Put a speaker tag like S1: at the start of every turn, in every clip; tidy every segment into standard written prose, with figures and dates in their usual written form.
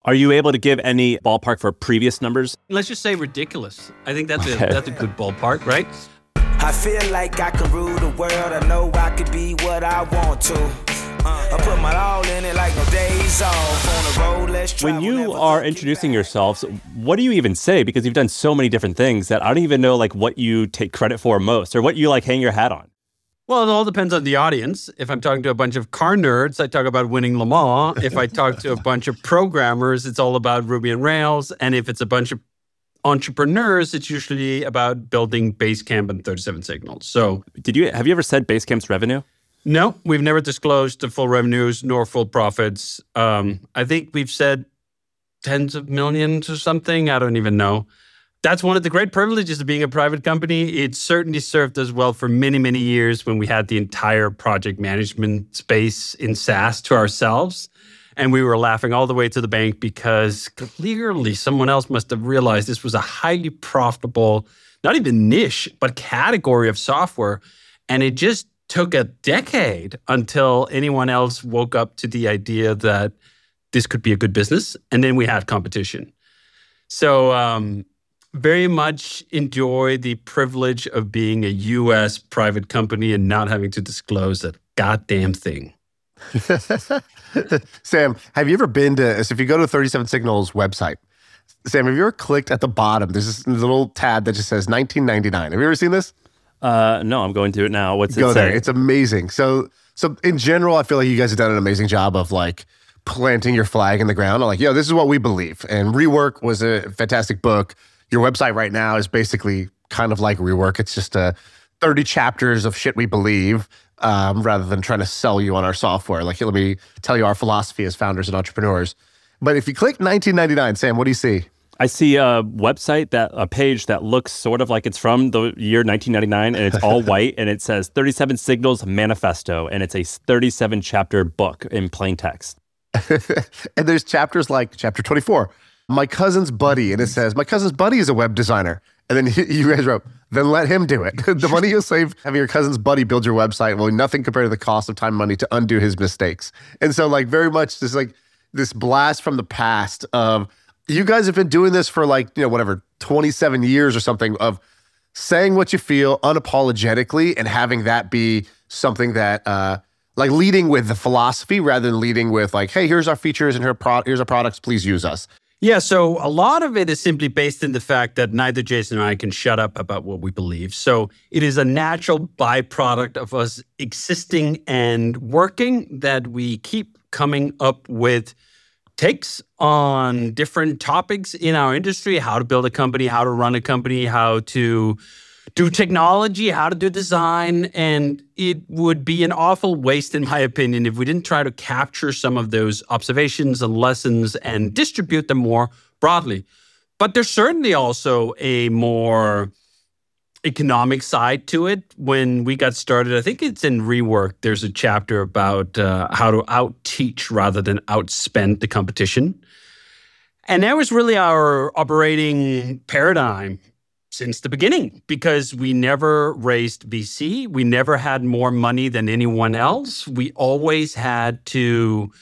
S1: Are you able to give any ballpark for previous numbers?
S2: Let's just say ridiculous. I think that's a good ballpark, right?
S3: I feel like I can rule the world. I know I could be what I want to. I put my all in it like no days off. On the road, let's travel.
S1: When you are introducing yourselves, what do you even say? Because you've done so many different things that I don't even know like what you take credit for most or what you like hang your hat on.
S2: Well, it all depends on the audience. If I'm talking to a bunch of car nerds, I talk about winning Le Mans. If I talk to a bunch of programmers, it's all about Ruby on Rails. And if it's a bunch of entrepreneurs, it's usually about building Basecamp and 37 Signals. So,
S1: have you ever said Basecamp's revenue?
S2: No, we've never disclosed the full revenues nor full profits. I think we've said tens of millions or something. I don't even know. That's one of the great privileges of being a private company. It certainly served us well for many, many years when we had the entire project management space in SaaS to ourselves. And we were laughing all the way to the bank because clearly someone else must have realized this was a highly profitable, not even niche, but category of software. And it just took a decade until anyone else woke up to the idea that this could be a good business. And then we had competition. So very much enjoy the privilege of being a U.S. private company and not having to disclose a goddamn thing.
S4: Sam, have you ever been to, so if you go to 37 Signals website, Sam, have you ever clicked at the bottom? There's this little tab that just says 1999. Have you ever seen this?
S1: No, I'm going to it now. What's it say?
S4: Go there. It's amazing. So in general, I feel like you guys have done an amazing job of like planting your flag in the ground. I'm like, this is what we believe. And Rework was a fantastic book. Your website right now is basically kind of like Rework. It's just 30 chapters of shit we believe rather than trying to sell you on our software. Like, let me tell you our philosophy as founders and entrepreneurs. But if you click 1999, Sam, what do you see?
S1: I see a page that looks sort of like it's from the year 1999, and it's all white, and it says 37 Signals Manifesto, and it's a 37-chapter book in plain text.
S4: And there's chapters like chapter 24, my cousin's buddy, and it says, my cousin's buddy is a web designer. And then you guys wrote, then let him do it. The money you'll save having your cousin's buddy build your website will be nothing compared to the cost of time and money to undo his mistakes. And so like very much this blast from the past of, you guys have been doing this for 27 years or something of saying what you feel unapologetically and having that be something that, leading with the philosophy rather than leading with like, hey, here's our features and here's our products, please use us.
S2: Yeah, so a lot of it is simply based in the fact that neither Jason and I can shut up about what we believe. So it is a natural byproduct of us existing and working that we keep coming up with takes on different topics in our industry, how to build a company, how to run a company, how to do technology, how to do design. And it would be an awful waste, in my opinion, if we didn't try to capture some of those observations and lessons and distribute them more broadly. But there's certainly also a more economic side to it. When we got started, I think it's in Rework, there's a chapter about how to out-teach rather than outspend the competition. And that was really our operating paradigm since the beginning, because we never raised VC. We never had more money than anyone else. We always had to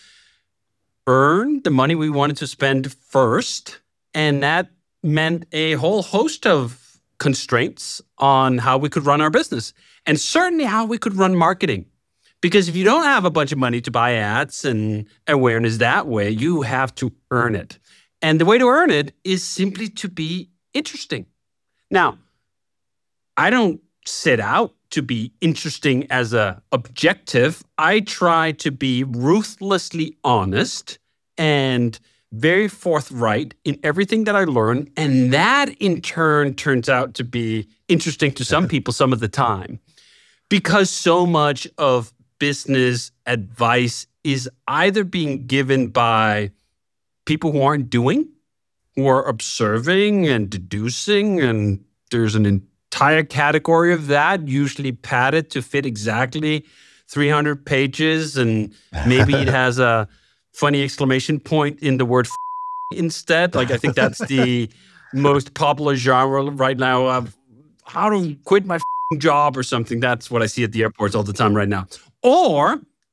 S2: earn the money we wanted to spend first. And that meant a whole host of constraints on how we could run our business, and certainly how we could run marketing. Because if you don't have a bunch of money to buy ads and awareness that way, you have to earn it. And the way to earn it is simply to be interesting. Now, I don't set out to be interesting as an objective. I try to be ruthlessly honest and very forthright in everything that I learn. And that in turn turns out to be interesting to some people some of the time. Because so much of business advice is either being given by people who aren't doing, who are observing and deducing, and there's an entire category of that, usually padded to fit exactly 300 pages, and maybe it has a funny exclamation point in the word instead. Like, I think that's the most popular genre right now of how to quit my job or something. That's what I see at the airports all the time right now. Or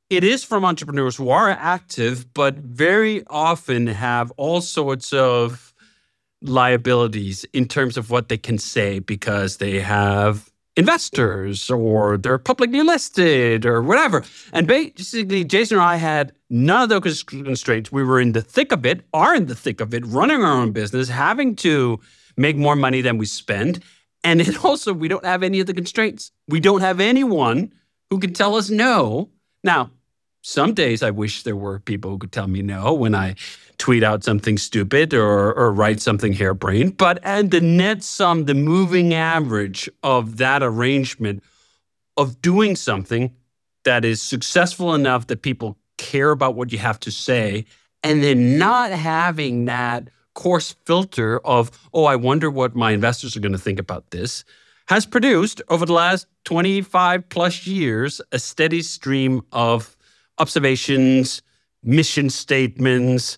S2: it is from entrepreneurs who are active, but very often have all sorts of liabilities in terms of what they can say because they have investors or they're publicly listed or whatever. And basically, Jason and I had none of those constraints. We were in the thick of it, running our own business, having to make more money than we spend. And it also, we don't have any of the constraints. We don't have anyone who can tell us no. Now, some days I wish there were people who could tell me no when I tweet out something stupid or write something harebrained. But at the net sum, the moving average of that arrangement of doing something that is successful enough that people care about what you have to say, and then not having that coarse filter of, oh, I wonder what my investors are going to think about this, has produced over the last 25 plus years a steady stream of observations, mission statements,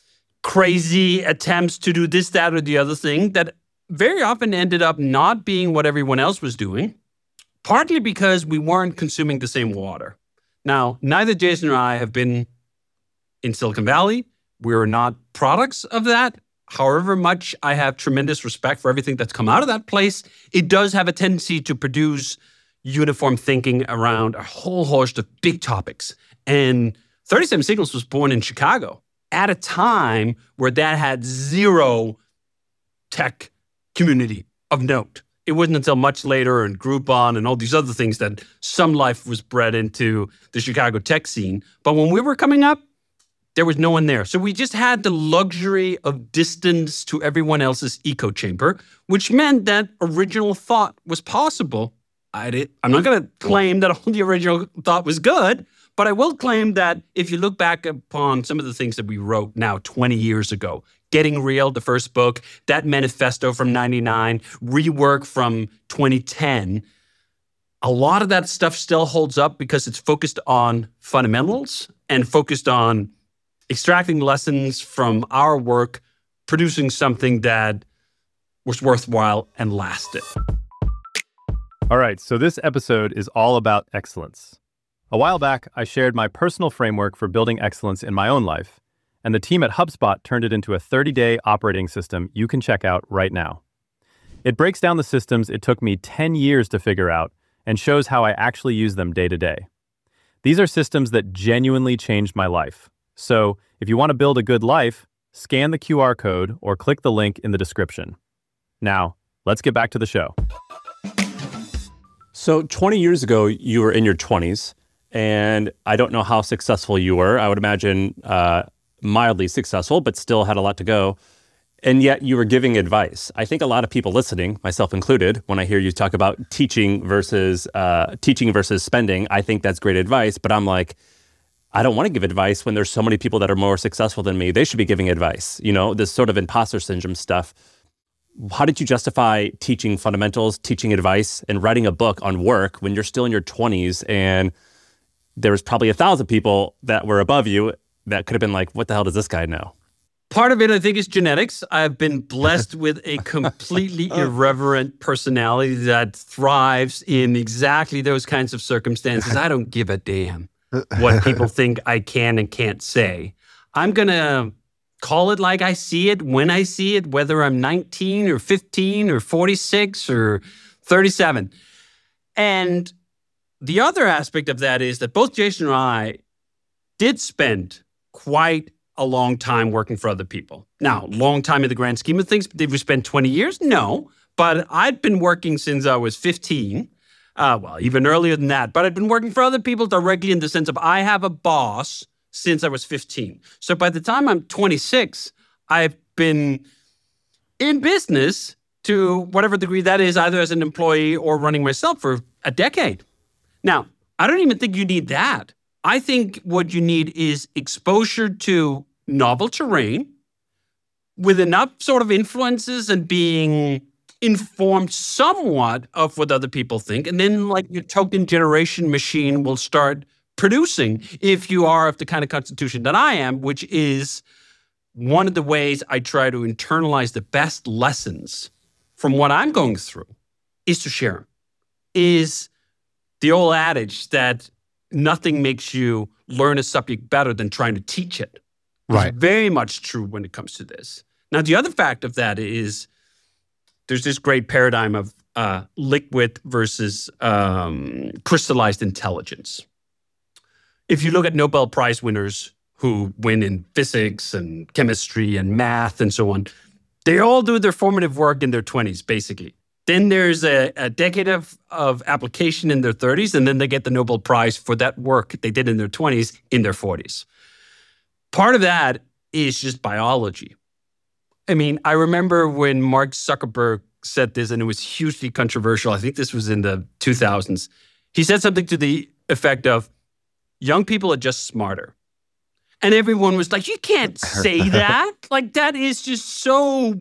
S2: crazy attempts to do this, that, or the other thing that very often ended up not being what everyone else was doing, partly because we weren't consuming the same water. Now, neither Jason or I have been in Silicon Valley. We're not products of that. However much I have tremendous respect for everything that's come out of that place, it does have a tendency to produce uniform thinking around a whole host of big topics. And 37 Signals was born in Chicago at a time where that had zero tech community of note. It wasn't until much later and Groupon and all these other things that some life was bred into the Chicago tech scene. But when we were coming up, there was no one there. So we just had the luxury of distance to everyone else's echo chamber, which meant that original thought was possible. I'm not going to claim that all the original thought was good, but I will claim that if you look back upon some of the things that we wrote now 20 years ago, Getting Real, the first book, that manifesto from 99, Rework from 2010, a lot of that stuff still holds up because it's focused on fundamentals and focused on extracting lessons from our work, producing something that was worthwhile and lasted.
S5: All right, so this episode is all about excellence. A while back, I shared my personal framework for building excellence in my own life, and the team at HubSpot turned it into a 30-day operating system you can check out right now. It breaks down the systems it took me 10 years to figure out and shows how I actually use them day to day. These are systems that genuinely changed my life. So if you want to build a good life, scan the QR code or click the link in the description. Now, let's get back to the show.
S1: So 20 years ago, you were in your 20s, and I don't know how successful you were. I would imagine mildly successful, but still had a lot to go. And yet you were giving advice. I think a lot of people listening, myself included, when I hear you talk about teaching versus spending, I think that's great advice. But I'm like, I don't want to give advice when there's so many people that are more successful than me. They should be giving advice. You know, this sort of imposter syndrome stuff. How did you justify teaching fundamentals, teaching advice, and writing a book on work when you're still in your 20s and there was probably 1,000 people that were above you that could have been like, what the hell does this guy know?
S2: Part of it, I think, is genetics. I've been blessed with a completely irreverent personality that thrives in exactly those kinds of circumstances. I don't give a damn what people think I can and can't say. I'm going to call it like I see it, when I see it, whether I'm 19 or 15 or 46 or 37. And the other aspect of that is that both Jason and I did spend quite a long time working for other people. Now, long time in the grand scheme of things. Did we spend 20 years? No. But I'd been working since I was 15. Well, even earlier than that. But I'd been working for other people directly in the sense of I have a boss since I was 15. So by the time I'm 26, I've been in business to whatever degree that is, either as an employee or running myself for a decade. Now, I don't even think you need that. I think what you need is exposure to novel terrain with enough sort of influences and being informed somewhat of what other people think. And then like your token generation machine will start producing if you are of the kind of constitution that I am, which is one of the ways I try to internalize the best lessons from what I'm going through is to share them. Is the old adage that nothing makes you learn a subject better than trying to teach it.
S4: Right.
S2: It's very much true when it comes to this. Now, the other fact of that is there's this great paradigm of liquid versus crystallized intelligence. If you look at Nobel Prize winners who win in physics and chemistry and math and so on, they all do their formative work in their 20s, basically. Then there's a decade of application in their 30s, and then they get the Nobel Prize for that work they did in their 20s in their 40s. Part of that is just biology. I mean, I remember when Mark Zuckerberg said this, and it was hugely controversial. I think this was in the 2000s. He said something to the effect of, young people are just smarter. And everyone was like, you can't say that. Like, that is just so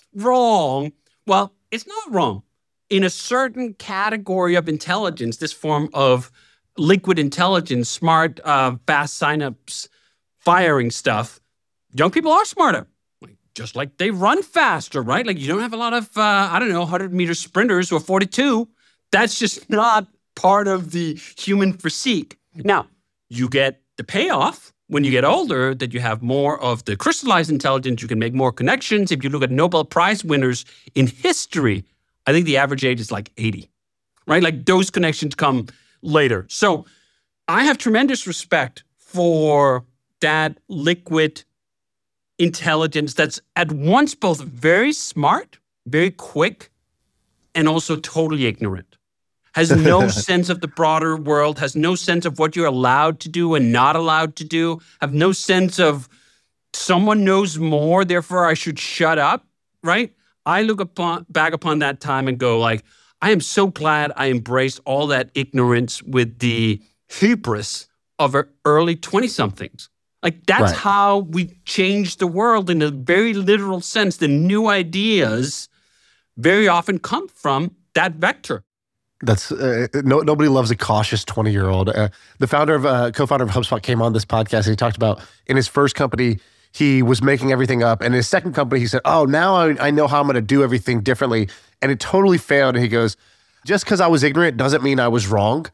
S2: wrong. Well, it's not wrong. In a certain category of intelligence, this form of liquid intelligence, smart, fast synapse firing stuff, young people are smarter. Just like they run faster, right? Like you don't have a lot of, 100-meter sprinters who are 42. That's just not part of the human physique. Now, you get the payoff when you get older that you have more of the crystallized intelligence. You can make more connections. If you look at Nobel Prize winners in history, I think the average age is like 80, right? Like those connections come later. So I have tremendous respect for that liquid intelligence that's at once both very smart, very quick, and also totally ignorant. Has no sense of the broader world, has no sense of what you're allowed to do and not allowed to do, have no sense of someone knows more, therefore I should shut up, right? I look back upon that time and go like, I am so glad I embraced all that ignorance with the hubris of early 20-somethings. Like that's how we changed the world in a very literal sense. The new ideas very often come from that vector.
S4: That's nobody loves a cautious 20-year-old. The co-founder of HubSpot came on this podcast and he talked about in his first company, he was making everything up. And in his second company, he said, oh, now I know how I'm going to do everything differently. And it totally failed. And he goes, just because I was ignorant doesn't mean I was wrong.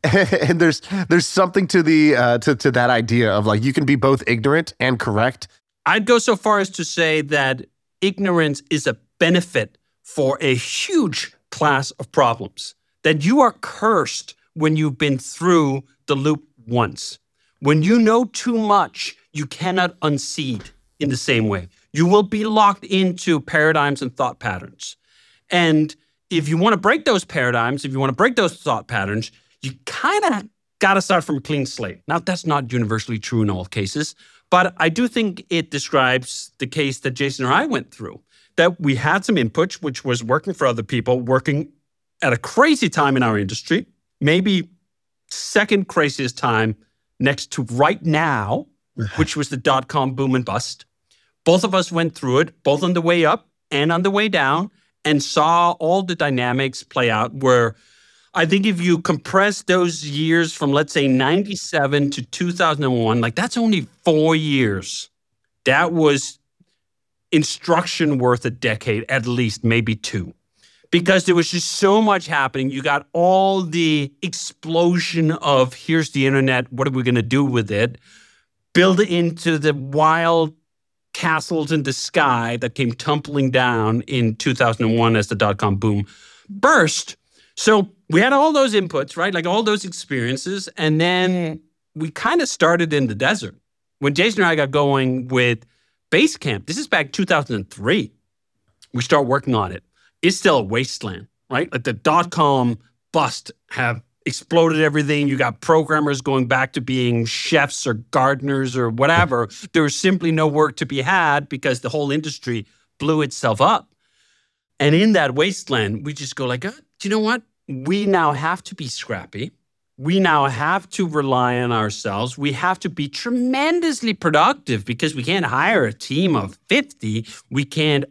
S4: And there's something to the to that idea of like, you can be both ignorant and correct.
S2: I'd go so far as to say that ignorance is a benefit for a huge class of problems. That you are cursed when you've been through the loop once. When you know too much, you cannot unseed in the same way. You will be locked into paradigms and thought patterns. And if you want to break those paradigms, if you want to break those thought patterns, you kind of got to start from a clean slate. Now, that's not universally true in all cases, but I do think it describes the case that Jason and I went through, that we had some input, which was working for other people, working at a crazy time in our industry, maybe second craziest time next to right now, which was the dot-com boom and bust. Both of us went through it, both on the way up and on the way down, and saw all the dynamics play out where I think if you compress those years from, let's say, 97 to 2001, like that's only 4 years. That was instruction worth a decade, at least, maybe 2. Because there was just so much happening. You got all the explosion of here's the internet, what are we going to do with it? Build it into the wild castles in the sky that came tumbling down in 2001 as the dot-com boom burst. So we had all those inputs, right? Like all those experiences. And then we kind of started in the desert. When Jason and I got going with Basecamp, this is back 2003. We start working on it. It's still a wasteland, right? Like the dot-com bust have exploded everything. You got programmers going back to being chefs or gardeners or whatever. There was simply no work to be had because the whole industry blew itself up. And in that wasteland, we just go like, do you know what? We now have to be scrappy. We now have to rely on ourselves. We have to be tremendously productive because we can't hire a team of 50. We can't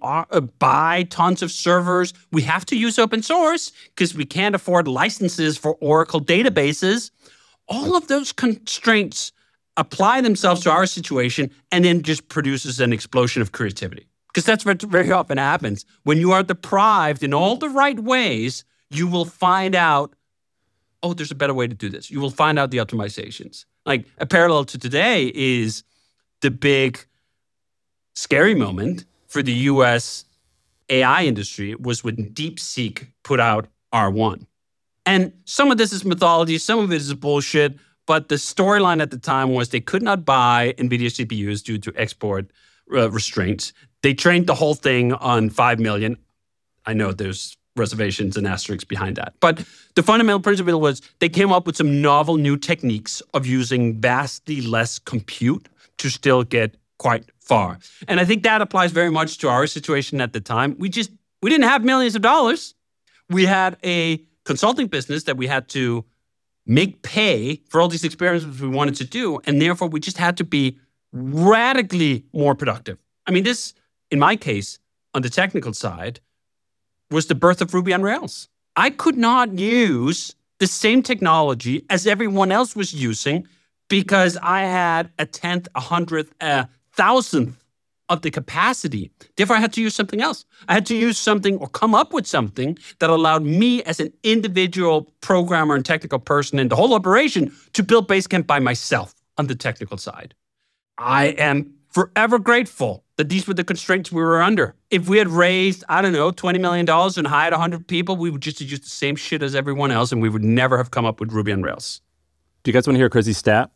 S2: buy tons of servers. We have to use open source because we can't afford licenses for Oracle databases. All of those constraints apply themselves to our situation and then just produces an explosion of creativity. Because that's what very often happens. When you are deprived in all the right ways, you will find out oh, there's a better way to do this. You will find out the optimizations. Like a parallel to today is the big scary moment for the US AI industry was when DeepSeek put out R1. And some of this is mythology, some of it is bullshit, but the storyline at the time was they could not buy NVIDIA CPUs due to export restraints. They trained the whole thing on 5 million. I know there's reservations and asterisks behind that. But the fundamental principle was they came up with some novel new techniques of using vastly less compute to still get quite far. And I think that applies very much to our situation at the time. We didn't have millions of dollars. We had a consulting business that we had to make pay for all these experiments we wanted to do. And therefore, we just had to be radically more productive. I mean, this, in my case, on the technical side, was the birth of Ruby on Rails. I could not use the same technology as everyone else was using because I had a 10th, 100th, 1,000th of the capacity. Therefore, I had to use something else. I had to use something or come up with something that allowed me as an individual programmer and technical person in the whole operation to build Basecamp by myself on the technical side. I am forever grateful that these were the constraints we were under. If we had raised, $20 million and hired 100 people, we would just use the same shit as everyone else, and we would never have come up with Ruby on Rails.
S1: Do you guys want to hear a crazy stat?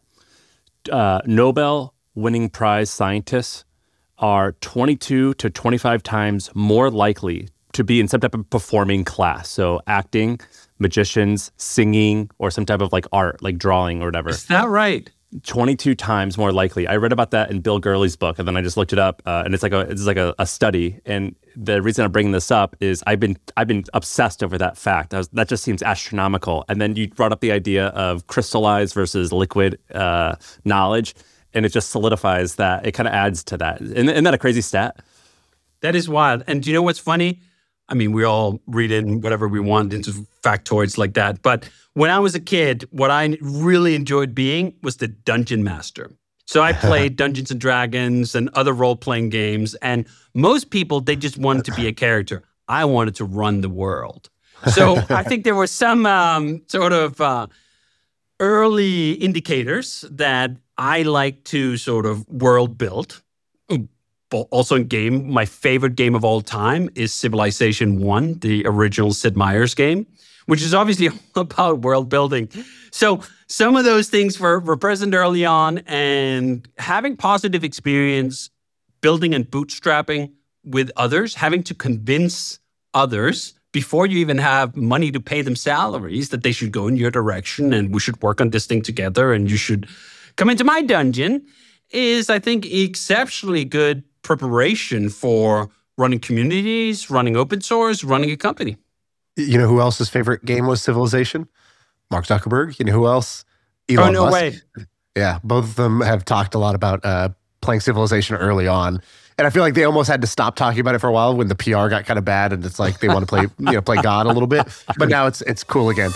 S1: Nobel winning prize scientists are 22 to 25 times more likely to be in some type of performing class. So acting, magicians, singing, or some type of like art, like drawing or whatever.
S2: Is that right?
S1: 22 times more likely. I read about that in Bill Gurley's book, and then I just looked it up, and it's like a study. And the reason I'm bringing this up is I've been obsessed over that fact. That just seems astronomical. And then you brought up the idea of crystallized versus liquid knowledge, and it just solidifies that. It kind of adds to that. Isn't that a crazy stat?
S2: That is wild. And do you know what's funny? I mean, we all read in whatever we want into factoids like that. But when I was a kid, what I really enjoyed being was the dungeon master. So I played Dungeons and Dragons and other role-playing games. And most people, they just wanted to be a character. I wanted to run the world. So I think there were some sort of early indicators that I like to sort of world build. Also in game, my favorite game of all time is Civilization 1, the original Sid Meier's game, which is obviously all about world building. So some of those things were present early on, and having positive experience building and bootstrapping with others, having to convince others before you even have money to pay them salaries that they should go in your direction and we should work on this thing together and you should come into my dungeon is, I think, exceptionally good preparation for running communities, running open source, running a company.
S4: You know who else's favorite game was Civilization? Mark Zuckerberg. You know who else? Elon Musk.
S2: Way.
S4: Yeah, both of them have talked a lot about playing Civilization early on. And I feel like they almost had to stop talking about it for a while when the PR got kind of bad and it's like they want to play God a little bit. But now it's cool again.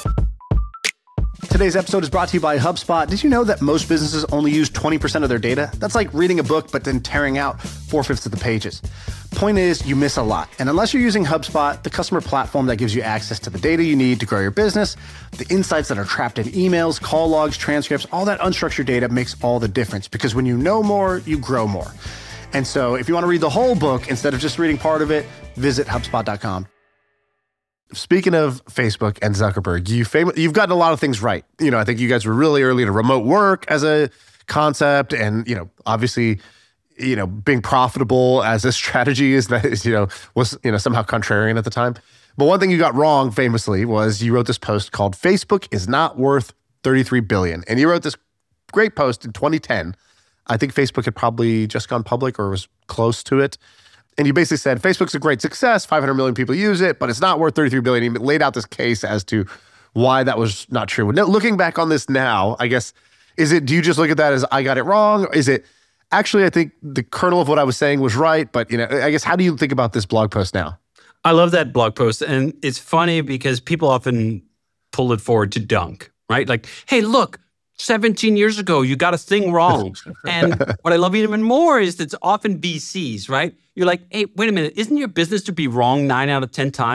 S4: Today's episode is brought to you by HubSpot. Did you know that most businesses only use 20% of their data? That's like reading a book, but then tearing out 4/5 of the pages. Point is, you miss a lot. And unless you're using HubSpot, the customer platform that gives you access to the data you need to grow your business, the insights that are trapped in emails, call logs, transcripts, all that unstructured data makes all the difference. Because when you know more, you grow more. And so if you want to read the whole book instead of just reading part of it, visit HubSpot.com. Speaking of Facebook and Zuckerberg, you've gotten a lot of things right. You know, I think you guys were really early to remote work as a concept, and obviously, being profitable as a strategy was somehow contrarian at the time. But one thing you got wrong famously was you wrote this post called "Facebook is not worth $33 billion," and you wrote this great post in 2010. I think Facebook had probably just gone public or was close to it. And you basically said, Facebook's a great success, 500 million people use it, but it's not worth $33 billion. You laid out this case as to why that was not true. Now, looking back on this now, I guess, do you just look at that as I got it wrong? Or is it actually, I think the kernel of what I was saying was right, but I guess, how do you think about this blog post now?
S2: I love that blog post. And it's funny because people often pull it forward to dunk, right? Like, hey, look, 17 years ago, you got a thing wrong. And what I love even more is that it's often VCs, right? You're like, hey, wait a minute, isn't your business to be wrong 9 out of 10 times?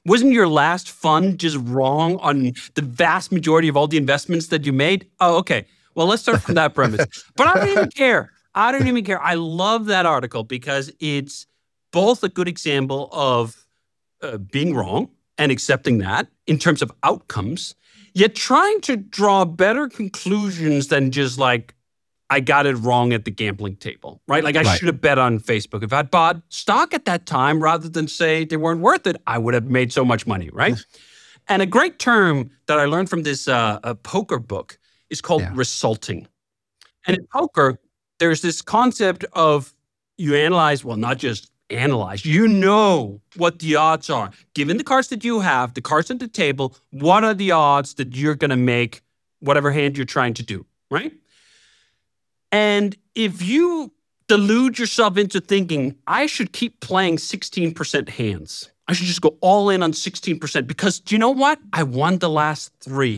S2: Wasn't your last fund just wrong on the vast majority of all the investments that you made? Oh, okay. Well, let's start from that premise. But I don't even care. I love that article because it's both a good example of being wrong and accepting that in terms of outcomes, yet trying to draw better conclusions than just like, I got it wrong at the gambling table, right? Like I should have bet on Facebook. If I'd bought stock at that time rather than say they weren't worth it, I would have made so much money, right? And a great term that I learned from this poker book is called resulting. And in poker, there's this concept of you analyze, well, not just analyze, you know what the odds are. Given the cards that you have, the cards on the table, what are the odds that you're going to make whatever hand you're trying to do, right? And if you delude yourself into thinking, I should keep playing 16% hands. I should just go all in on 16% because do you know what? I won the last 3.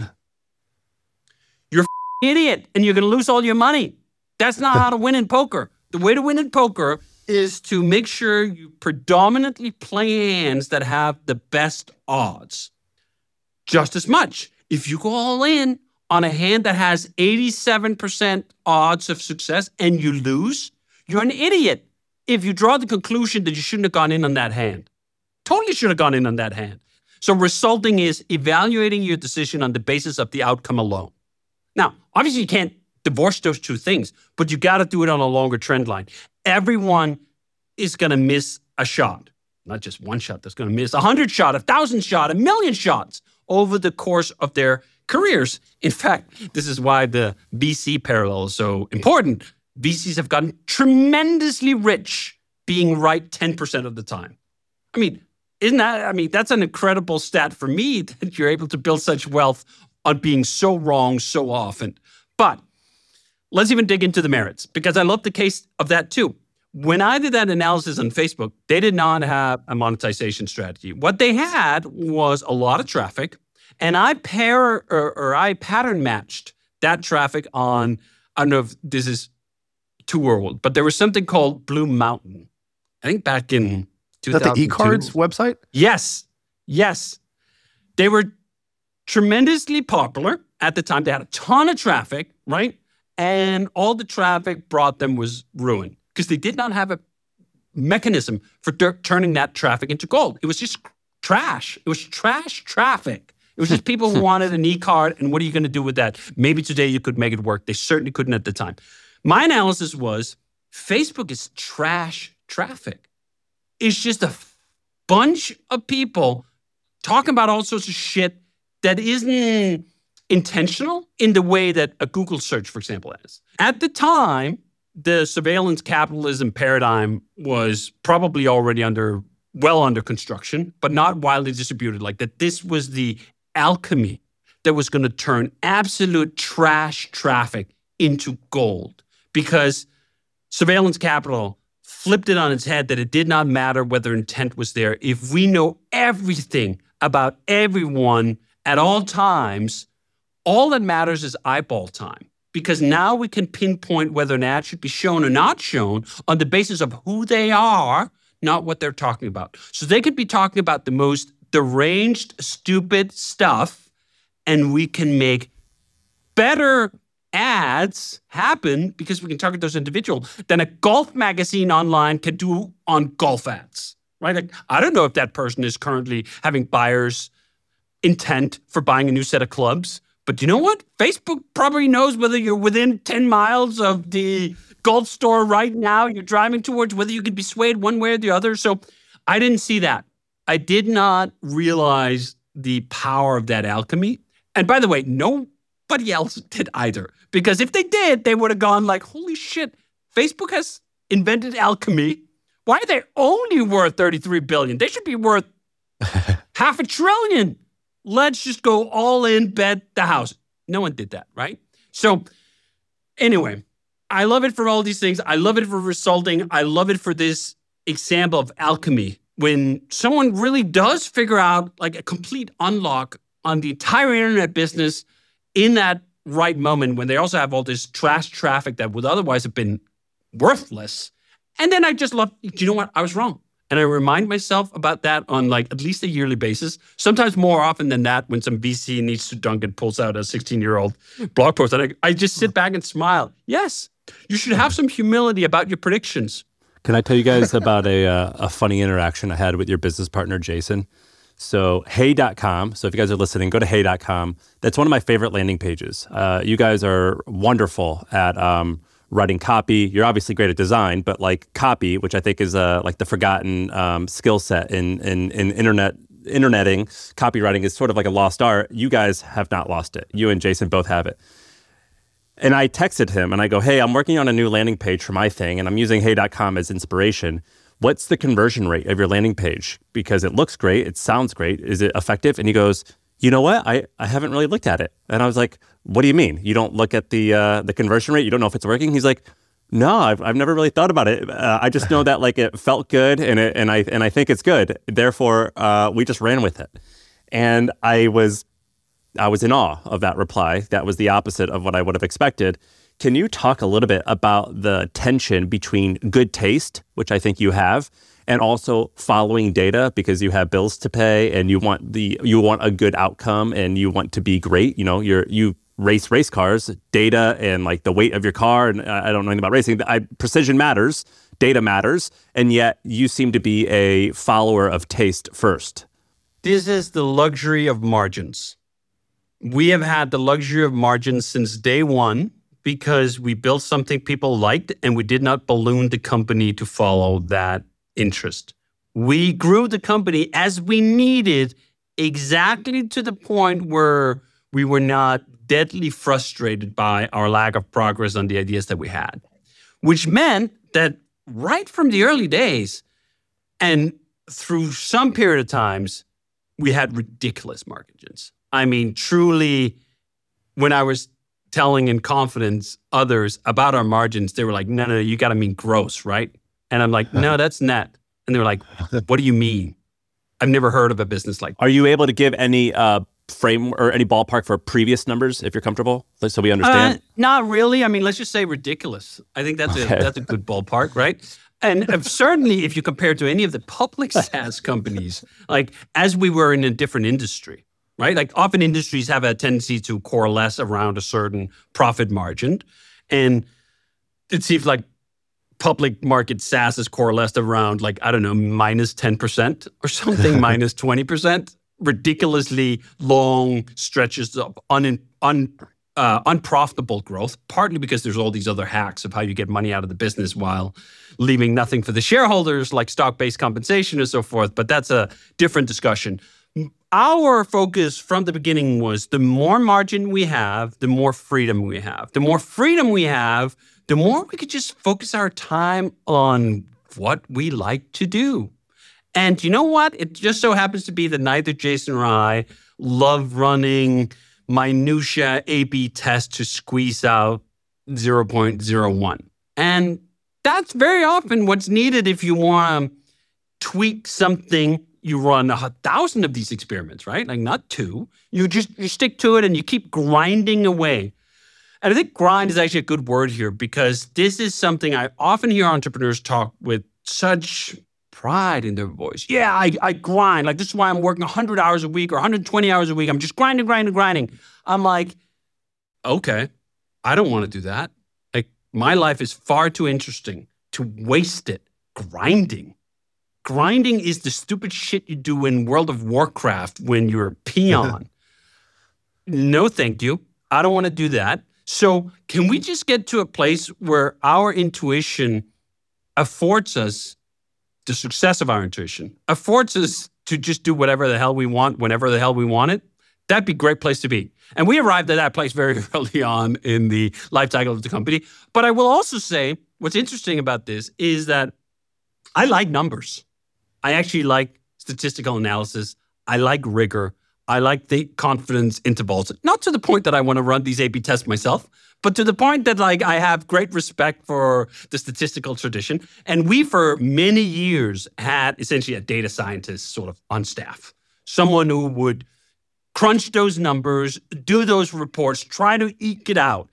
S2: You're an idiot and you're going to lose all your money. That's not how to win in poker. The way to win in poker is to make sure you predominantly play hands that have the best odds. Just as much. If you go all in on a hand that has 87% odds of success and you lose, you're an idiot if you draw the conclusion that you shouldn't have gone in on that hand. Totally should have gone in on that hand. So resulting is evaluating your decision on the basis of the outcome alone. Now, obviously you can't divorce those two things, but you got to do it on a longer trend line. Everyone is going to miss a shot. Not just one shot that's going to miss 100 shots, 1,000 shots, 1,000,000 shots over the course of their careers. In fact, this is why the VC parallel is so important. VCs have gotten tremendously rich being right 10% of the time. That's an incredible stat for me that you're able to build such wealth on being so wrong so often. But let's even dig into the merits because I love the case of that too. When I did that analysis on Facebook, they did not have a monetization strategy. What they had was a lot of traffic, and I pattern matched that traffic on, I don't know if this is too old, but there was something called Blue Mountain. I think back in 2002.
S4: Is that the eCards website?
S2: Yes. They were tremendously popular at the time. They had a ton of traffic, right? And all the traffic brought them was ruin because they did not have a mechanism for turning that traffic into gold. It was just trash. It was trash traffic. It was just people who wanted an e-card, and what are you going to do with that? Maybe today you could make it work. They certainly couldn't at the time. My analysis was Facebook is trash traffic. It's just a bunch of people talking about all sorts of shit that isn't intentional in the way that a Google search, for example, is. At the time, the surveillance capitalism paradigm was probably already well under construction, but not widely distributed. Like that this was the alchemy that was going to turn absolute trash traffic into gold because surveillance capital flipped it on its head that it did not matter whether intent was there. If we know everything about everyone at all times, all that matters is eyeball time. Because now we can pinpoint whether an ad should be shown or not shown on the basis of who they are, not what they're talking about. So they could be talking about the most deranged, stupid stuff, and we can make better ads happen because we can target those individuals than a golf magazine online can do on golf ads, right? Like, I don't know if that person is currently having buyer's intent for buying a new set of clubs, but you know what? Facebook probably knows whether you're within 10 miles of the golf store right now you're driving towards, whether you could be swayed one way or the other. So I didn't see that. I did not realize the power of that alchemy. And by the way, nobody else did either. Because if they did, they would have gone like, holy shit, Facebook has invented alchemy. Why are they only worth $33 billion? They should be worth $500 billion. Let's just go all in, bet the house. No one did that, right? So anyway, I love it for all these things. I love it for resulting. I love it for this example of alchemy. When someone really does figure out like a complete unlock on the entire internet business in that right moment, when they also have all this trash traffic that would otherwise have been worthless. And then I just love, do you know what? I was wrong. And I remind myself about that on like at least a yearly basis, sometimes more often than that when some VC needs to dunk and pulls out a 16-year-old blog post. And I just sit back and smile. Yes, you should have some humility about your predictions.
S1: Can I tell you guys about a funny interaction I had with your business partner, Jason? So hey.com. So if you guys are listening, go to hey.com. That's one of my favorite landing pages. You guys are wonderful at writing copy. You're obviously great at design, but like copy, which I think is like the forgotten skill set in interneting, copywriting is sort of like a lost art. You guys have not lost it. You and Jason both have it. And I texted him and I go, hey, I'm working on a new landing page for my thing and I'm using hey.com as inspiration. What's the conversion rate of your landing page? Because it looks great. It sounds great. Is it effective? And he goes, you know what? I haven't really looked at it. And I was like, what do you mean? You don't look at the conversion rate? You don't know if it's working? He's like, no, I've never really thought about it. I just know that like it felt good and I think it's good. Therefore, we just ran with it. And I was in awe of that reply. That was the opposite of what I would have expected. Can you talk a little bit about the tension between good taste, which I think you have, and also following data because you have bills to pay and you want a good outcome and you want to be great. You know, you race cars, data and like the weight of your car. And I don't know anything about racing. Precision matters, data matters, and yet you seem to be a follower of taste first.
S2: This is the luxury of margins. We have had the luxury of margins since day one because we built something people liked and we did not balloon the company to follow that interest. We grew the company as we needed, exactly to the point where we were not deadly frustrated by our lack of progress on the ideas that we had, which meant that right from the early days and through some period of times, we had ridiculous margins. I mean, truly, when I was telling in confidence others about our margins, they were like, no, you got to mean gross, right? And I'm like, no, that's net. And they were like, what do you mean? I've never heard of a business like that.
S1: Are you able to give any frame or any ballpark for previous numbers if you're comfortable, so we understand?
S2: Not really. I mean, let's just say ridiculous. I think that's a good ballpark, right? And certainly if you compare to any of the public SaaS companies, like as we were in a different industry, right? Like often industries have a tendency to coalesce around a certain profit margin. And it seems like public market SaaS is coalesced around like, I don't know, minus 10% or something, minus 20%. Ridiculously long stretches of unprofitable growth, partly because there's all these other hacks of how you get money out of the business while leaving nothing for the shareholders, like stock-based compensation and so forth. But that's a different discussion. Our focus from the beginning was the more margin we have, the more freedom we have. The more freedom we have, the more we could just focus our time on what we like to do. And you know what? It just so happens to be that neither Jason or I love running minutia A/B tests to squeeze out 0.01. And that's very often what's needed if you want to tweak something. You run 1,000 of these experiments, right? Like not 2. You stick to it and you keep grinding away. And I think grind is actually a good word here because this is something I often hear entrepreneurs talk with such pride in their voice. Yeah, I grind. Like this is why I'm working 100 hours a week or 120 hours a week. I'm just grinding. I'm like, okay, I don't want to do that. Like my life is far too interesting to waste it grinding. Grinding is the stupid shit you do in World of Warcraft when you're a peon. No, thank you. I don't want to do that. So can we just get to a place where our intuition affords us the success of our intuition, affords us to just do whatever the hell we want, whenever the hell we want it? That'd be a great place to be. And we arrived at that place very early on in the life cycle of the company. But I will also say what's interesting about this is that I like numbers. I actually like statistical analysis. I like rigor. I like the confidence intervals, not to the point that I want to run these A/B tests myself, but to the point that like I have great respect for the statistical tradition. And we, for many years, had essentially a data scientist sort of on staff, someone who would crunch those numbers, do those reports, try to eke it out.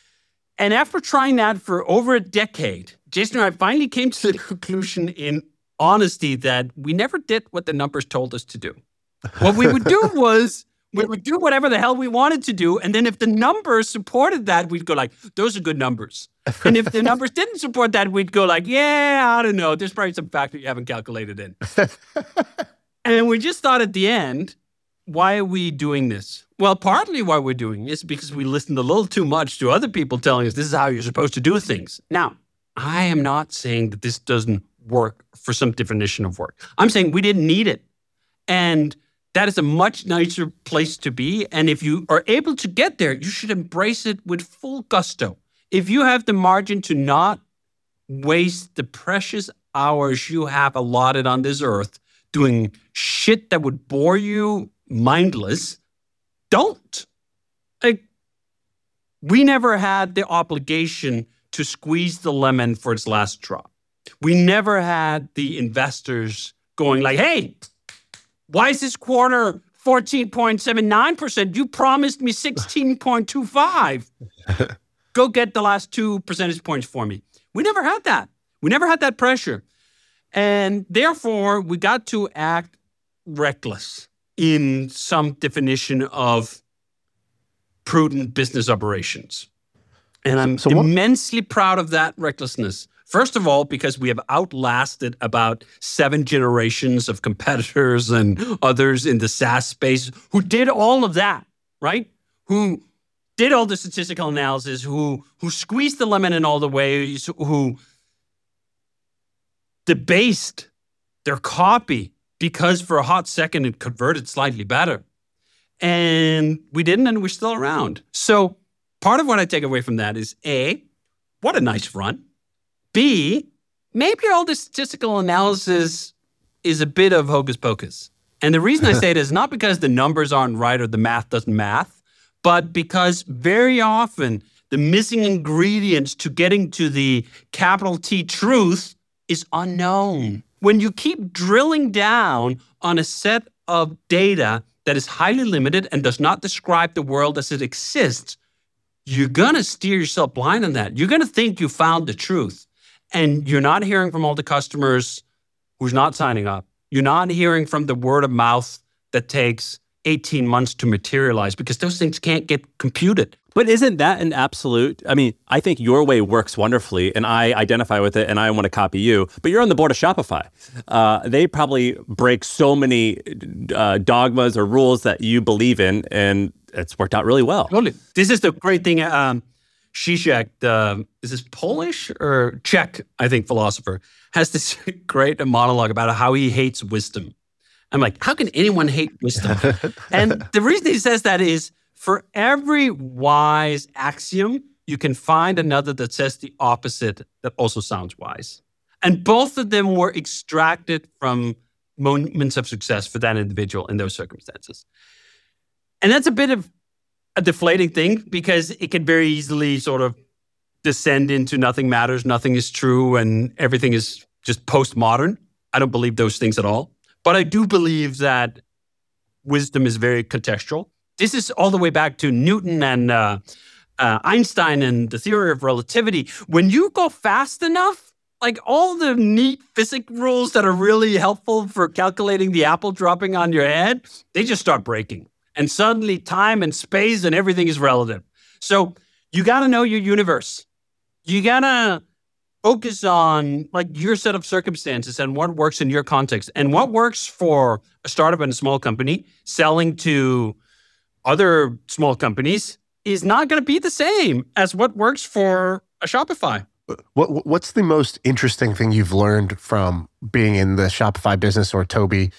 S2: And after trying that for over a decade, Jason and I finally came to the conclusion in honesty that we never did what the numbers told us to do. What we would do was we would do whatever the hell we wanted to do. And then if the numbers supported that, we'd go like, those are good numbers. And if the numbers didn't support that, we'd go like, yeah, I don't know. There's probably some factor you haven't calculated in. And we just thought at the end, why are we doing this? Well, partly why we're doing this is because we listened a little too much to other people telling us this is how you're supposed to do things. Now, I am not saying that this doesn't work for some definition of work. I'm saying we didn't need it. And that is a much nicer place to be. And if you are able to get there, you should embrace it with full gusto. If you have the margin to not waste the precious hours you have allotted on this earth doing shit that would bore you mindless, don't. Like, we never had the obligation to squeeze the lemon for its last drop. We never had the investors going like, hey, why is this quarter 14.79%? You promised me 16.25. Go get the last 2 percentage points for me. We never had that. We never had that pressure. And therefore, we got to act reckless in some definition of prudent business operations. And I'm immensely proud of that recklessness. First of all, because we have outlasted about 7 generations of competitors and others in the SaaS space who did all of that, right? Who did all the statistical analysis, who squeezed the lemon in all the ways, who debased their copy because for a hot second it converted slightly better. And we didn't, and we're still around. So part of what I take away from that is A, what a nice run. B, maybe all the statistical analysis is a bit of hocus pocus. And the reason I say it is not because the numbers aren't right or the math doesn't math, but because very often the missing ingredients to getting to the capital T truth is unknown. When you keep drilling down on a set of data that is highly limited and does not describe the world as it exists, you're going to steer yourself blind on that. You're going to think you found the truth. And you're not hearing from all the customers who's not signing up. You're not hearing from the word of mouth that takes 18 months to materialize because those things can't get computed.
S1: But isn't that an absolute? I mean, I think your way works wonderfully, and I identify with it, and I want to copy you. But you're on the board of Shopify. They probably break so many dogmas or rules that you believe in, and it's worked out really well.
S2: Totally. This is the great thing. Zizek, is this Polish or Czech, I think, philosopher, has this great monologue about how he hates wisdom. I'm like, how can anyone hate wisdom? And the reason he says that is for every wise axiom, you can find another that says the opposite that also sounds wise. And both of them were extracted from moments of success for that individual in those circumstances. And that's a bit of a deflating thing because it can very easily sort of descend into nothing matters, nothing is true, and everything is just postmodern. I don't believe those things at all. But I do believe that wisdom is very contextual. This is all the way back to Newton and Einstein and the theory of relativity. When you go fast enough, like all the neat physics rules that are really helpful for calculating the apple dropping on your head, they just start breaking. And suddenly time and space and everything is relative. So you got to know your universe. You got to focus on like your set of circumstances and what works in your context. And what works for a startup and a small company selling to other small companies is not going to be the same as what works for a Shopify.
S4: What's the most interesting thing you've learned from being in the Shopify business or Toby?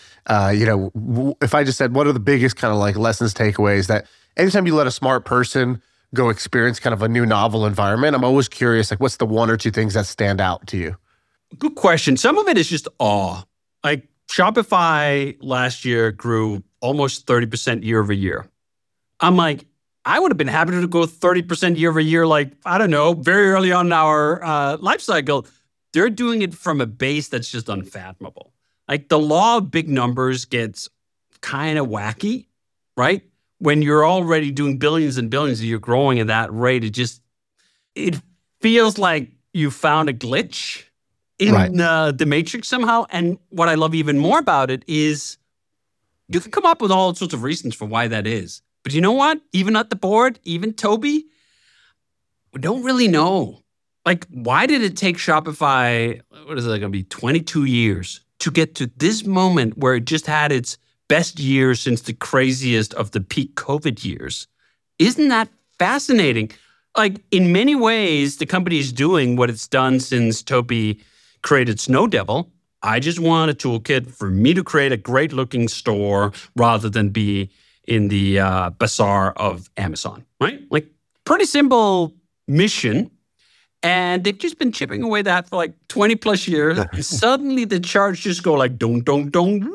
S4: If I just said, what are the biggest kind of like lessons, takeaways that anytime you let a smart person go experience kind of a new novel environment, I'm always curious, like what's the 1 or 2 things that stand out to you?
S2: Good question. Some of it is just awe. Like Shopify last year grew almost 30% year over year. I'm like, I would have been happy to go 30% year over year, like, I don't know, very early on in our life cycle. They're doing it from a base that's just unfathomable. Like the law of big numbers gets kind of wacky, right? When you're already doing billions and billions and you're growing at that rate, it feels like you found a glitch in
S4: Right.
S2: the matrix somehow. And what I love even more about it is you can come up with all sorts of reasons for why that is. But you know what? Even at the board, even Toby, we don't really know. Like, why did it take Shopify, what is it going to be, 22 years to get to this moment where it just had its best year since the craziest of the peak COVID years? Isn't that fascinating? Like, in many ways, the company is doing what it's done since Toby created Snow Devil. I just want a toolkit for me to create a great-looking store rather than be in the bazaar of Amazon, right? Like, pretty simple mission. And they've just been chipping away that for like 20 plus years. And suddenly the charts just go like, dong, dong, dong,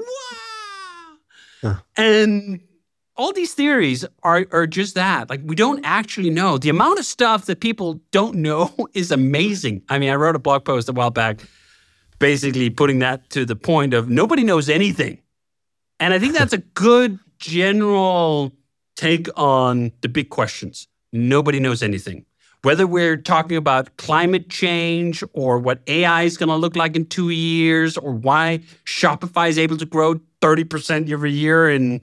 S2: wah! And all these theories are just that. Like, we don't actually know. The amount of stuff that people don't know is amazing. I mean, I wrote a blog post a while back basically putting that to the point of nobody knows anything. And I think that's a good general take on the big questions. Nobody knows anything. Whether we're talking about climate change or what AI is going to look like in 2 years or why Shopify is able to grow 30% every year in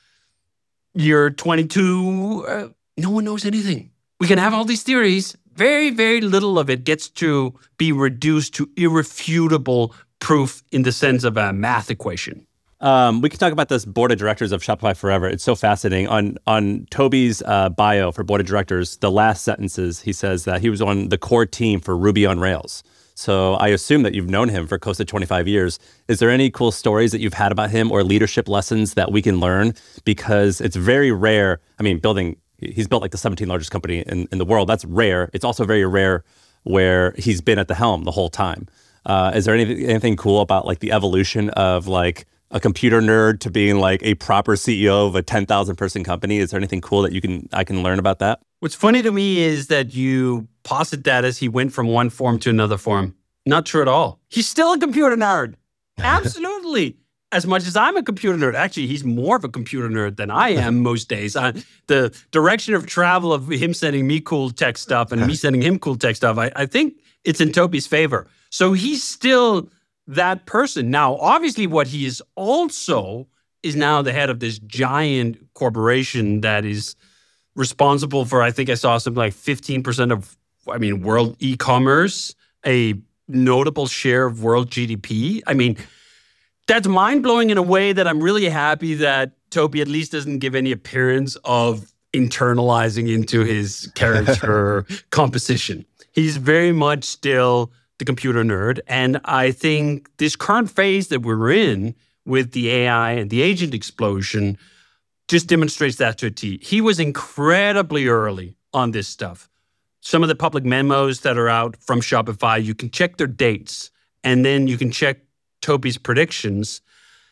S2: year 22, no one knows anything. We can have all these theories. Very, very little of it gets to be reduced to irrefutable proof in the sense of a math equation.
S1: We can talk about this board of directors of Shopify forever. It's so fascinating. On Toby's bio for board of directors, the last sentences, he says that he was on the core team for Ruby on Rails. So I assume that you've known him for close to 25 years. Is there any cool stories that you've had about him or leadership lessons that we can learn? Because it's very rare. I mean, he's built like the 17th largest company in the world. That's rare. It's also very rare where he's been at the helm the whole time. Is there anything cool about like the evolution of like a computer nerd to being like a proper CEO of a 10,000 person company? Is there anything cool that I can learn about that?
S2: What's funny to me is that you posit that as he went from one form to another form. Not true at all. He's still a computer nerd. Absolutely. As much as I'm a computer nerd. Actually, he's more of a computer nerd than I am most days. The direction of travel of him sending me cool tech stuff and me sending him cool tech stuff, I think it's in Toby's favor. So he's still that person. Now, obviously, what he is also is now the head of this giant corporation that is responsible for, I think I saw something like 15% of, world e-commerce, a notable share of world GDP. I mean, that's mind-blowing in a way that I'm really happy that Toby at least doesn't give any appearance of internalizing into his character composition. He's very much still the computer nerd. And I think this current phase that we're in with the AI and the agent explosion just demonstrates that to a T. He was incredibly early on this stuff. Some of the public memos that are out from Shopify, you can check their dates, and then you can check Toby's predictions.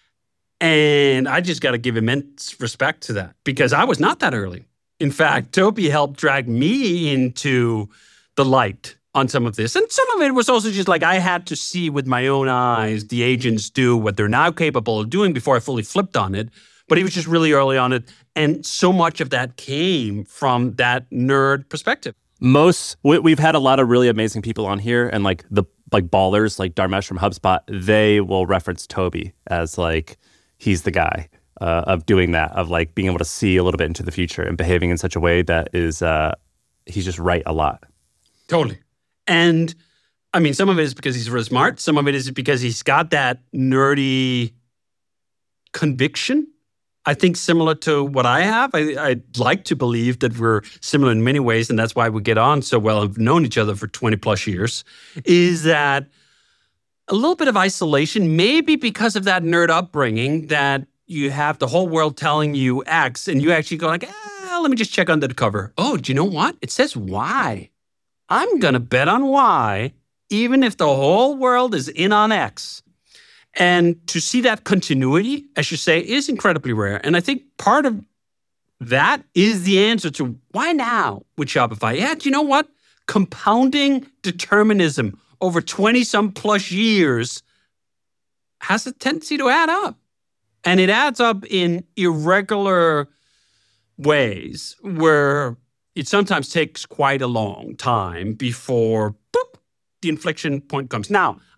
S2: And I just got to give immense respect to that because I was not that early. In fact, Toby helped drag me into the light on some of this. And some of it was also just like I had to see with my own eyes the agents do what they're now capable of doing before I fully flipped on it. But he was just really early on it. And so much of that came from that nerd perspective.
S1: We've had a lot of really amazing people on here, and like ballers like Dharmesh from HubSpot, they will reference Toby as like he's the guy of doing that, of like being able to see a little bit into the future and behaving in such a way that is he's just right a lot.
S2: Totally. And I mean, some of it is because he's really smart. Some of it is because he's got that nerdy conviction. I think similar to what I have. I'd like to believe that we're similar in many ways, and that's why we get on so well, have known each other for 20 plus years, is that a little bit of isolation, maybe because of that nerd upbringing, that you have the whole world telling you X, and you actually go like, let me just check under the cover. Oh, do you know what? It says Y. I'm going to bet on Y, even if the whole world is in on X. And to see that continuity, as you say, is incredibly rare. And I think part of that is the answer to why now with Shopify. Yeah, do you know what? Compounding determinism over 20-some plus years has a tendency to add up. And it adds up in irregular ways where it sometimes takes quite a long time before boop, the inflection point comes. Now,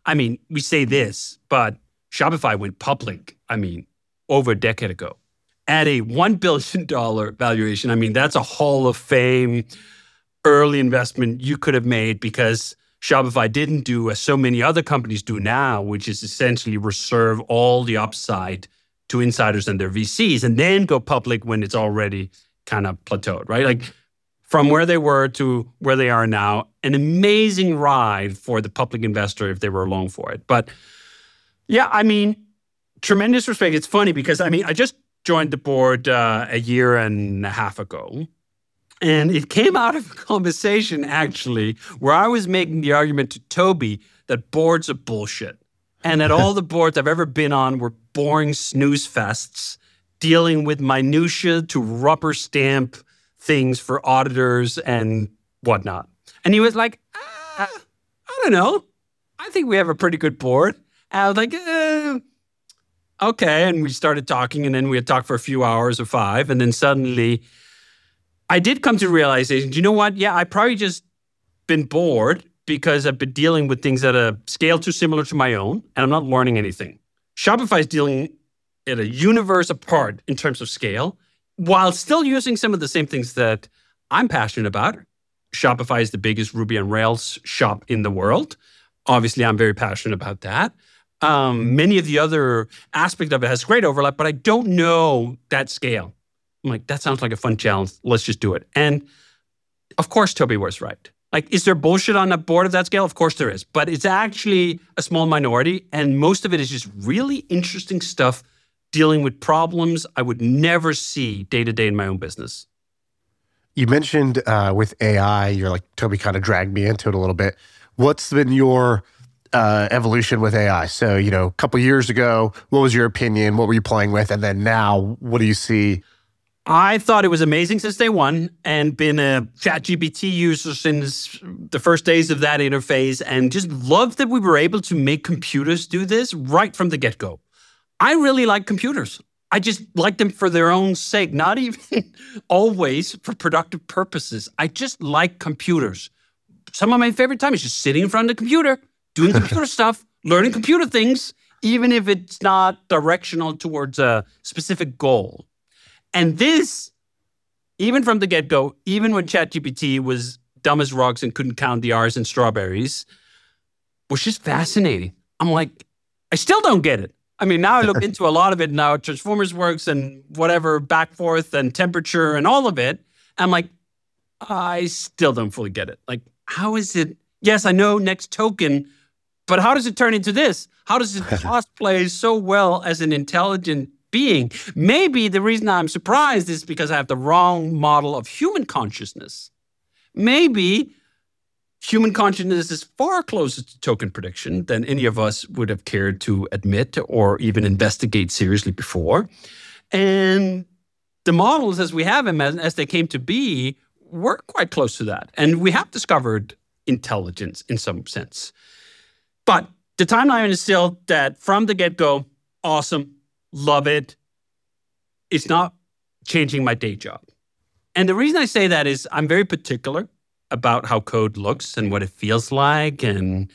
S2: I mean, we say this, but Shopify went public, over a decade ago at a $1 billion valuation. I mean, that's a Hall of Fame early investment you could have made because Shopify didn't do as so many other companies do now, which is essentially reserve all the upside to insiders and their VCs and then go public when it's already kind of plateaued, right? Like from where they were to where they are now, an amazing ride for the public investor if they were along for it. But yeah, tremendous respect. It's funny because, I just joined the board a year and a half ago. And it came out of a conversation, actually, where I was making the argument to Toby that boards are bullshit. And that all the boards I've ever been on were boring snooze fests, dealing with minutia to rubber stamp things for auditors and whatnot. And he was like, I don't know. I think we have a pretty good board. And I was like, okay. And we started talking, and then we had talked for a few hours or 5. And then suddenly I did come to the realization, you know what? Yeah, I probably just been bored because I've been dealing with things at a scale too similar to my own, and I'm not learning anything. Shopify is dealing at a universe apart in terms of scale, while still using some of the same things that I'm passionate about. Shopify is the biggest Ruby on Rails shop in the world. Obviously, I'm very passionate about that. Many of the other aspects of it has great overlap, but I don't know that scale. I'm like, that sounds like a fun challenge. Let's just do it. And of course, Toby was right. Like, is there bullshit on a board of that scale? Of course there is. But it's actually a small minority. And most of it is just really interesting stuff dealing with problems I would never see day to day in my own business.
S4: You mentioned with AI, you're like, Toby kind of dragged me into it a little bit. What's been your evolution with AI? So, a couple years ago, what was your opinion? What were you playing with? And then now, what do you see?
S2: I thought it was amazing since day one and been a ChatGPT user since the first days of that interface and just loved that we were able to make computers do this right from the get-go. I really like computers. I just like them for their own sake, not even always for productive purposes. I just like computers. Some of my favorite time is just sitting in front of the computer, doing computer stuff, learning computer things, even if it's not directional towards a specific goal. And this, even from the get-go, even when ChatGPT was dumb as rocks and couldn't count the R's in strawberries, was just fascinating. I'm like, I still don't get it. Now I look into a lot of it now, Transformers works and whatever, back forth and temperature and all of it. I'm like, I still don't fully get it. Like, how is it? Yes, I know next token, but how does it turn into this? How does it cosplay so well as an intelligent being? Maybe the reason I'm surprised is because I have the wrong model of human consciousness. Maybe human consciousness is far closer to token prediction than any of us would have cared to admit or even investigate seriously before. And the models as we have them, as they came to be, were quite close to that. And we have discovered intelligence in some sense. But the timeline is still that from the get-go, awesome, love it. It's not changing my day job. And the reason I say that is I'm very particular about how code looks and what it feels like. And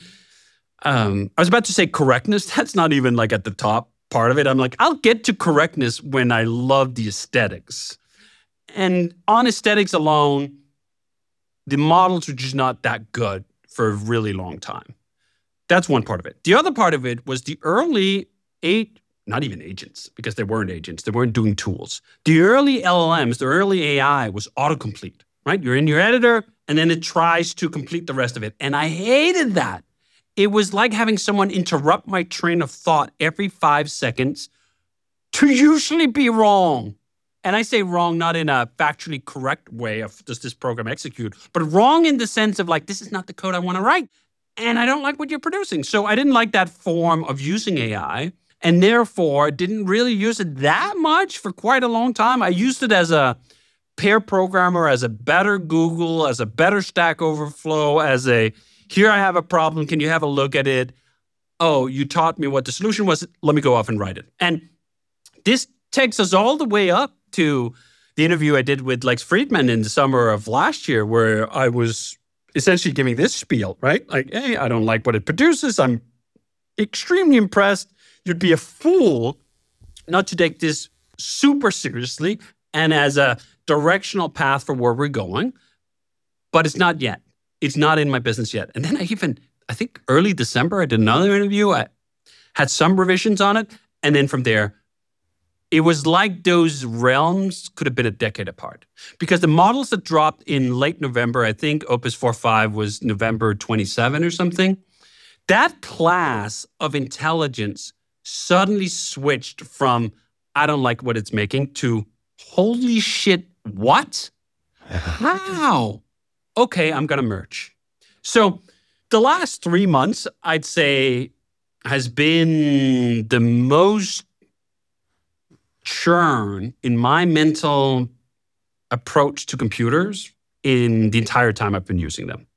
S2: I was about to say correctness. That's not even like at the top part of it. I'm like, I'll get to correctness when I love the aesthetics. And on aesthetics alone, the models are just not that good for a really long time. That's one part of it. The other part of it was the early not even agents, because they weren't agents. They weren't doing tools. The early LLMs, the early AI was autocomplete, right? You're in your editor, and then it tries to complete the rest of it. And I hated that. It was like having someone interrupt my train of thought every 5 seconds to usually be wrong. And I say wrong not in a factually correct way of does this program execute, but wrong in the sense of like, this is not the code I want to write. And I don't like what you're producing. So I didn't like that form of using AI. And therefore, didn't really use it that much for quite a long time. I used it as a pair programmer, as a better Google, as a better Stack Overflow, as a, here I have a problem, can you have a look at it? Oh, you taught me what the solution was, let me go off and write it. And this takes us all the way up to the interview I did with Lex Friedman in the summer of last year, where I was essentially giving this spiel, right? Like, hey, I don't like what it produces. I'm extremely impressed. You'd be a fool not to take this super seriously and as a directional path for where we're going. But it's not yet. It's not in my business yet. And then I think early December, I did another interview. I had some revisions on it. And then from there, it was like those realms could have been a decade apart. Because the models that dropped in late November, I think Opus 4.5 was November 27 or something. That class of intelligence suddenly switched from, I don't like what it's making, to, holy shit, what? How? Okay, I'm going to merge. So the last 3 months, I'd say, has been the most churn in my mental approach to computers in the entire time I've been using them.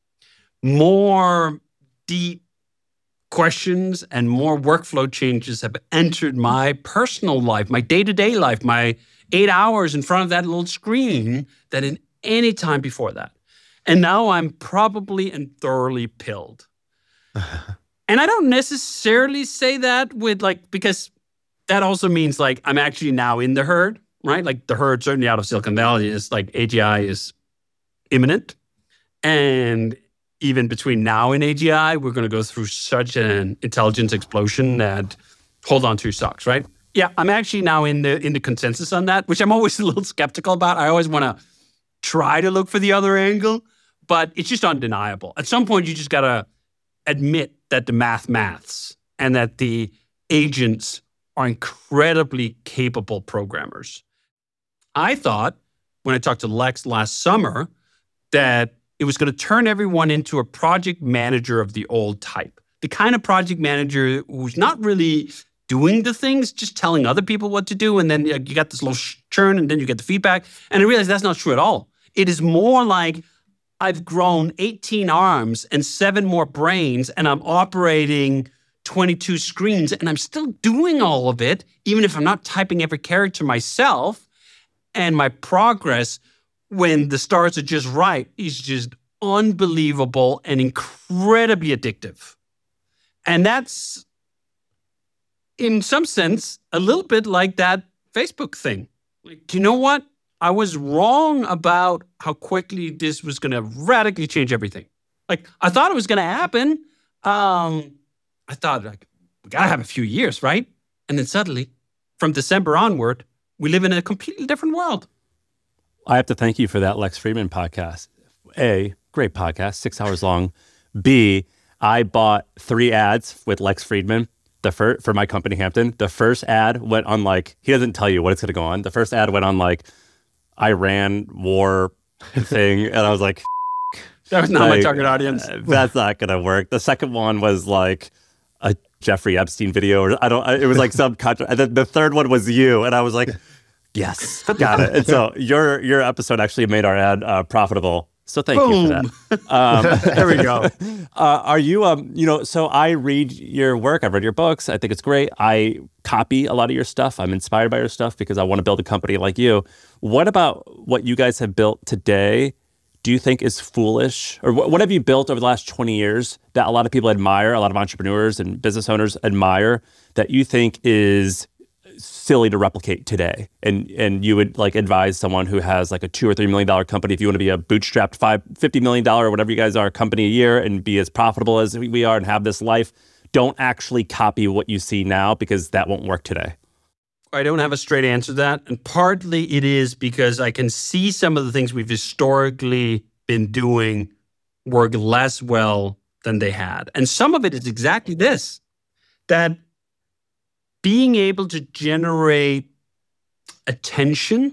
S2: More deep questions and more workflow changes have entered my personal life, my day-to-day life, my 8 hours in front of that little screen than in any time before that. And now I'm probably and thoroughly pilled. And I don't necessarily say that because that also means I'm actually now in the herd, right? Like the herd certainly out of Silicon Valley is AGI is imminent. And even between now and AGI, we're going to go through such an intelligence explosion that hold on to your socks, right? Yeah, I'm actually now in the consensus on that, which I'm always a little skeptical about. I always want to try to look for the other angle, but it's just undeniable. At some point, you just got to admit that the maths and that the agents are incredibly capable programmers. I thought, when I talked to Lex last summer, that it was going to turn everyone into a project manager of the old type. The kind of project manager who's not really doing the things, just telling other people what to do, and then you got this little churn, and then you get the feedback. And I realized that's not true at all. It is more like I've grown 18 arms and 7 more brains, and I'm operating 22 screens, and I'm still doing all of it, even if I'm not typing every character myself. And my progress, when the stars are just right, is just unbelievable and incredibly addictive. And that's, in some sense, a little bit like that Facebook thing. Do you know what? I was wrong about how quickly this was going to radically change everything. I thought it was going to happen. I thought, we got to have a few years, right? And then suddenly, from December onward, we live in a completely different world.
S1: I have to thank you for that Lex Fridman podcast. A, great podcast, 6 hours long. B, I bought 3 ads with Lex Fridman for my company, Hampton. The first ad went on he doesn't tell you what it's going to go on. The first ad went on Iran war thing. And I was like,
S2: that was not my target audience.
S1: That's not going to work. The second one was a Jeffrey Epstein video, or it was some contra. And then the third one was you. And I was like, yes, got it. And so your episode actually made our ad profitable. So thank you for that.
S2: There we go.
S1: Are you, so I read your work. I've read your books. I think it's great. I copy a lot of your stuff. I'm inspired by your stuff because I want to build a company like you. What about what you guys have built today do you think is foolish? Or what have you built over the last 20 years that a lot of people admire, a lot of entrepreneurs and business owners admire, that you think is silly to replicate today? And you would advise someone who has a $2 or $3 million company, if you want to be a bootstrapped $50 million or whatever you guys are company a year and be as profitable as we are and have this life, don't actually copy what you see now because that won't work today.
S2: I don't have a straight answer to that. And partly it is because I can see some of the things we've historically been doing work less well than they had. And some of it is exactly this, that being able to generate attention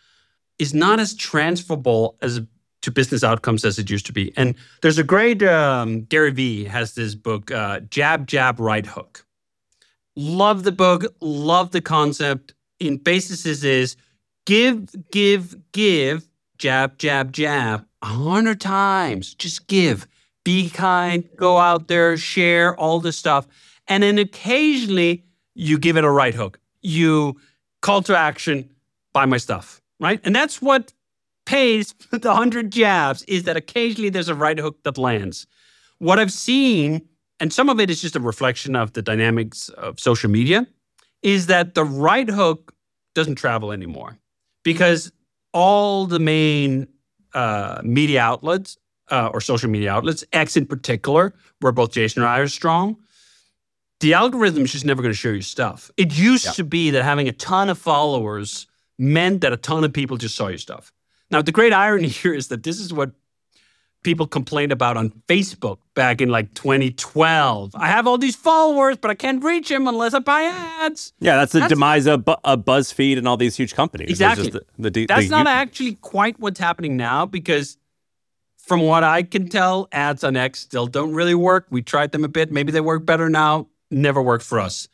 S2: is not as transferable to business outcomes as it used to be. And there's a great, Gary Vee has this book, Jab, Jab, Right Hook. Love the book, love the concept. In basis is give, jab, jab, jab, 100 times. Just give. Be kind, go out there, share all this stuff. And then occasionally you give it a right hook. You call to action, buy my stuff, right? And that's what pays the 100 jabs, is that occasionally there's a right hook that lands. What I've seen and some of it is just a reflection of the dynamics of social media, is that the right hook doesn't travel anymore because all the main media outlets or social media outlets, X in particular, where both Jason and I are strong, the algorithm is just never going to show you stuff. It used to be that having a ton of followers meant that a ton of people just saw your stuff. Now, the great irony here is that this is what people complained about on Facebook back in like 2012. I have all these followers, but I can't reach them unless I buy ads.
S1: Yeah, that's the demise of BuzzFeed and all these huge companies.
S2: Exactly. That's not actually quite what's happening now because from what I can tell, ads on X still don't really work. We tried them a bit. Maybe they work better now. Never worked for us.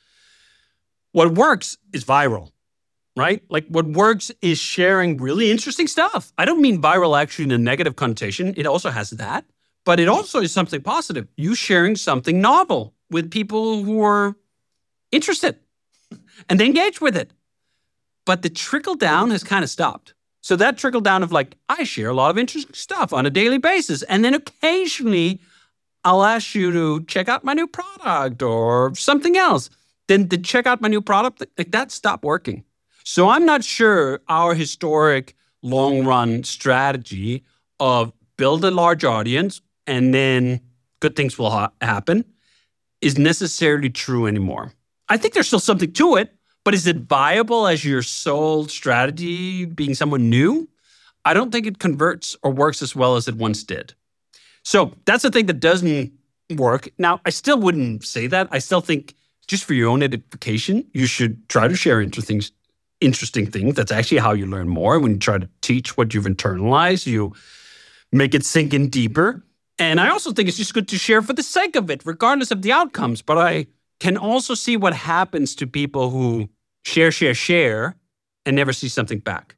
S2: What works is viral, right? Like what works is sharing really interesting stuff. I don't mean viral actually in a negative connotation. It also has that, but it also is something positive. You sharing something novel with people who are interested and they engage with it. But the trickle down has kind of stopped. So that trickle down of like, I share a lot of interesting stuff on a daily basis. And then occasionally I'll ask you to check out my new product or something else. Then to check out my new product, like that stopped working. So I'm not sure our historic long-run strategy of build a large audience and then good things will happen is necessarily true anymore. I think there's still something to it, but is it viable as your sole strategy being someone new? I don't think it converts or works as well as it once did. So that's the thing that doesn't work. Now, I still wouldn't say that. I still think just for your own edification, you should try to share interesting things. That's actually how you learn more. When you try to teach what you've internalized, you make it sink in deeper. And I also think it's just good to share for the sake of it, regardless of the outcomes. But I can also see what happens to people who share, and never see something back.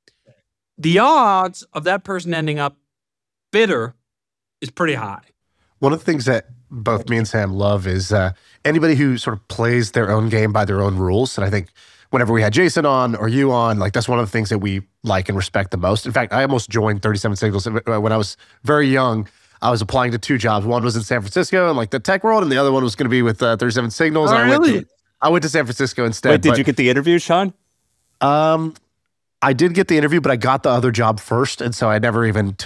S2: The odds of that person ending up bitter is pretty high.
S4: One of the things that both me and Sam love is anybody who sort of plays their own game by their own rules. And I think whenever we had Jason on or you on, like that's one of the things that we like and respect the most. In fact, I almost joined 37 Signals when I was very young. I was applying to 2 jobs. One was in San Francisco and like the tech world, and the other one was going to be with 37 Signals.
S2: Oh,
S4: and
S2: really?
S4: I went to San Francisco instead.
S1: Wait, did you get the interview, Sean?
S4: I did get the interview, but I got the other job first, and so I never even went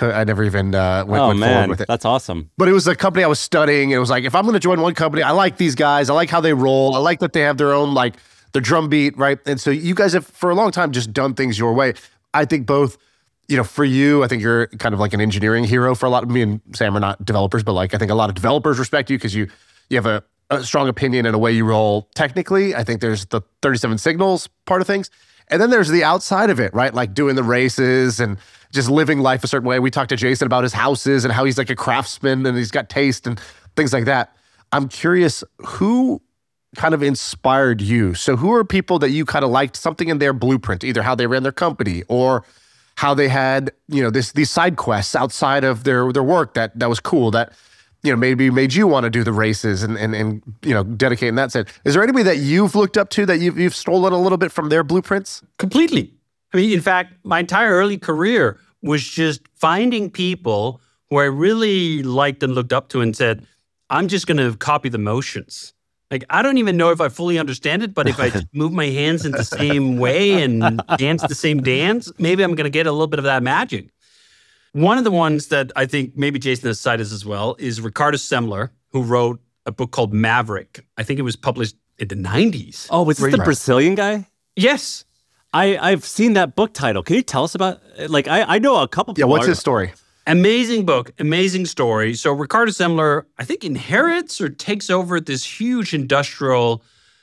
S4: forward with it.
S1: That's awesome.
S4: But it was a company I was studying. And it was like, if I'm going to join one company, I like these guys. I like how they roll. I like that they have their own like their drum beat, right? And so you guys have for a long time just done things your way. I think both. For you, I think you're kind of like an engineering hero for a lot of me and Sam are not developers, but like I think a lot of developers respect you because you have a strong opinion and a way you roll technically. I think there's the 37 Signals part of things. And then there's the outside of it, right? Like doing the races and just living life a certain way. We talked to Jason about his houses and how he's like a craftsman and he's got taste and things like that. I'm curious, who kind of inspired you? So who are people that you kind of liked something in their blueprint, either how they ran their company or how they had, these side quests outside of their work that was cool, that, maybe made you want to do the races and dedicate in that sense. Is there anybody that you've looked up to that you've stolen a little bit from their blueprints?
S2: Completely. I mean, in fact, my entire early career was just finding people who I really liked and looked up to and said, I'm just going to copy the motions. Like, I don't even know if I fully understand it, but if I move my hands in the same way and dance the same dance, maybe I'm going to get a little bit of that magic. One of the ones that I think maybe Jason has cited as well is Ricardo Semler, who wrote a book called Maverick. I think it was published in the 90s.
S1: Oh, was this the Brazilian guy?
S2: Yes.
S1: I've seen that book title. Can you tell us about, like, I know a couple people.
S4: Yeah, what's his story?
S2: Amazing book, amazing story. So Ricardo Semler, I think, inherits or takes over this huge industrial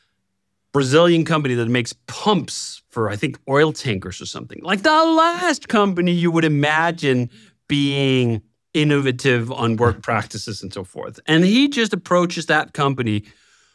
S2: Brazilian company that makes pumps for, I think, oil tankers or something. Like the last company you would imagine being innovative on work practices and so forth. And he just approaches that company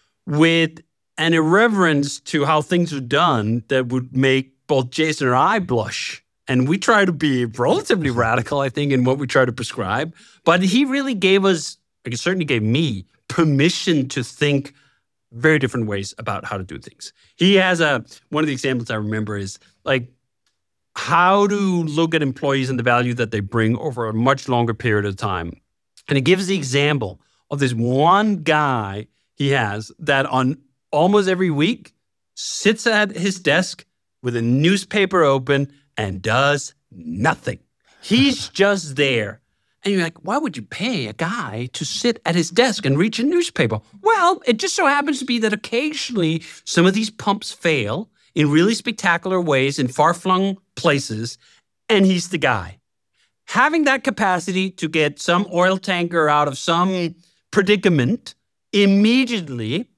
S2: with an irreverence to how things are done that would make both Jason and I blush. And we try to be relatively radical, I think, in what we try to prescribe. But he really gave us, like it certainly gave me, permission to think very different ways about how to do things. He has one of the examples I remember is like how to look at employees and the value that they bring over a much longer period of time. And he gives the example of this one guy he has that on almost every week sits at his desk with a newspaper open and does nothing. He's just there. And you're like, why would you pay a guy to sit at his desk and read a newspaper? Well, it just so happens to be that occasionally some of these pumps fail in really spectacular ways in far-flung places, and he's the guy. Having that capacity to get some oil tanker out of some predicament immediately,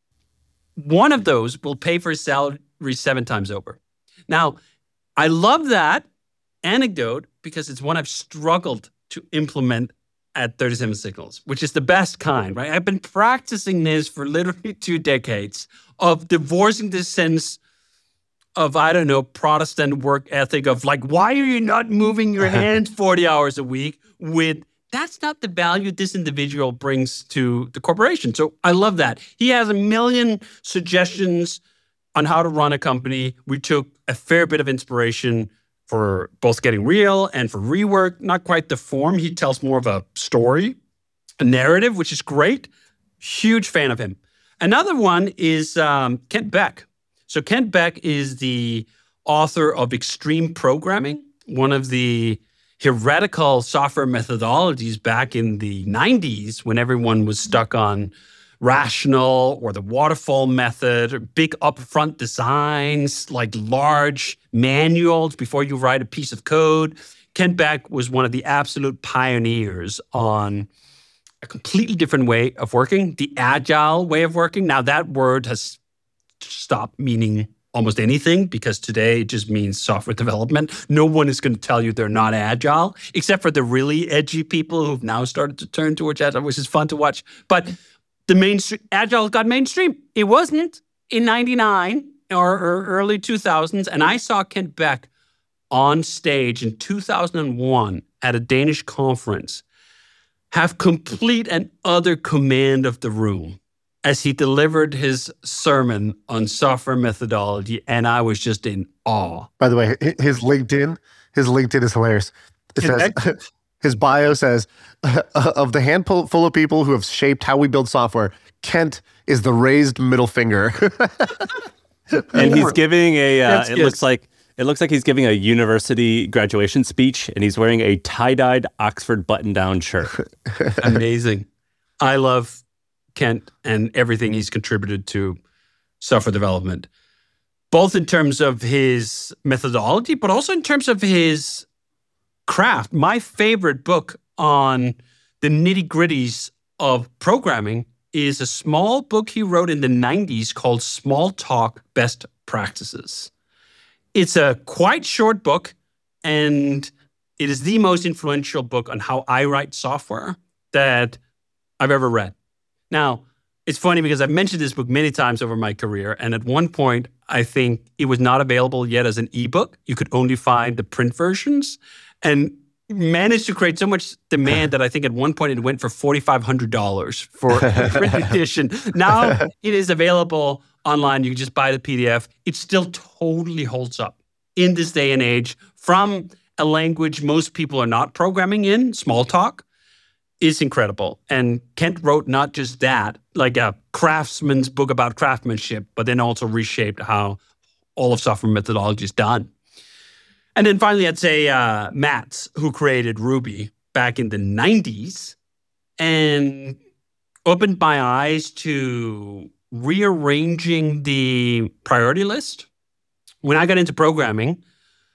S2: one of those will pay for his salary 7 times over. Now, I love that anecdote because it's one I've struggled to implement at 37 Signals, which is the best kind, right? I've been practicing this for literally 2 decades of divorcing this sense of, I don't know, Protestant work ethic of like, why are you not moving your hands 40 hours a week with, that's not the value this individual brings to the corporation. So I love that. He has a million suggestions on how to run a company. We took a fair bit of inspiration for both Getting Real and for Rework. Not quite the form. He tells more of a story, a narrative, which is great. Huge fan of him. Another one is Kent Beck. So Kent Beck is the author of Extreme Programming, one of the heretical software methodologies back in the 90s when everyone was stuck on Rational or the waterfall method, or big upfront designs, like large manuals before you write a piece of code. Kent Beck was one of the absolute pioneers on a completely different way of working, the agile way of working. Now, that word has stopped meaning almost anything because today it just means software development. No one is going to tell you they're not agile, except for the really edgy people who've now started to turn towards agile, which is fun to watch. But the mainstream, agile got mainstream. It wasn't in 99 or early 2000s. And I saw Kent Beck on stage in 2001 at a Danish conference have complete and utter command of the room as he delivered his sermon on software methodology. And I was just in awe.
S4: By the way, his LinkedIn is hilarious. It says, his bio says, of the handful full of people who have shaped how we build software, Kent is the raised middle finger.
S1: And he's giving it looks like he's giving a university graduation speech, and he's wearing a tie-dyed Oxford button-down shirt.
S2: Amazing. I love Kent and everything he's contributed to software development, both in terms of his methodology, but also in terms of his craft. My favorite book on the nitty-gritties of programming is a small book he wrote in the 90s called Smalltalk Best Practices. It's a quite short book, and it is the most influential book on how I write software that I've ever read. Now, it's funny because I've mentioned this book many times over my career, and at one point, I think it was not available yet as an ebook. You could only find the print versions, and managed to create so much demand that I think at one point it went for $4,500 for a print edition. Now it is available online. You can just buy the PDF. It still totally holds up in this day and age from a language most people are not programming in. Smalltalk is incredible. And Kent wrote not just that, like a craftsman's book about craftsmanship, but then also reshaped how all of software methodology is done. And then finally, I'd say Matz, who created Ruby back in the 90s and opened my eyes to rearranging the priority list. When I got into programming,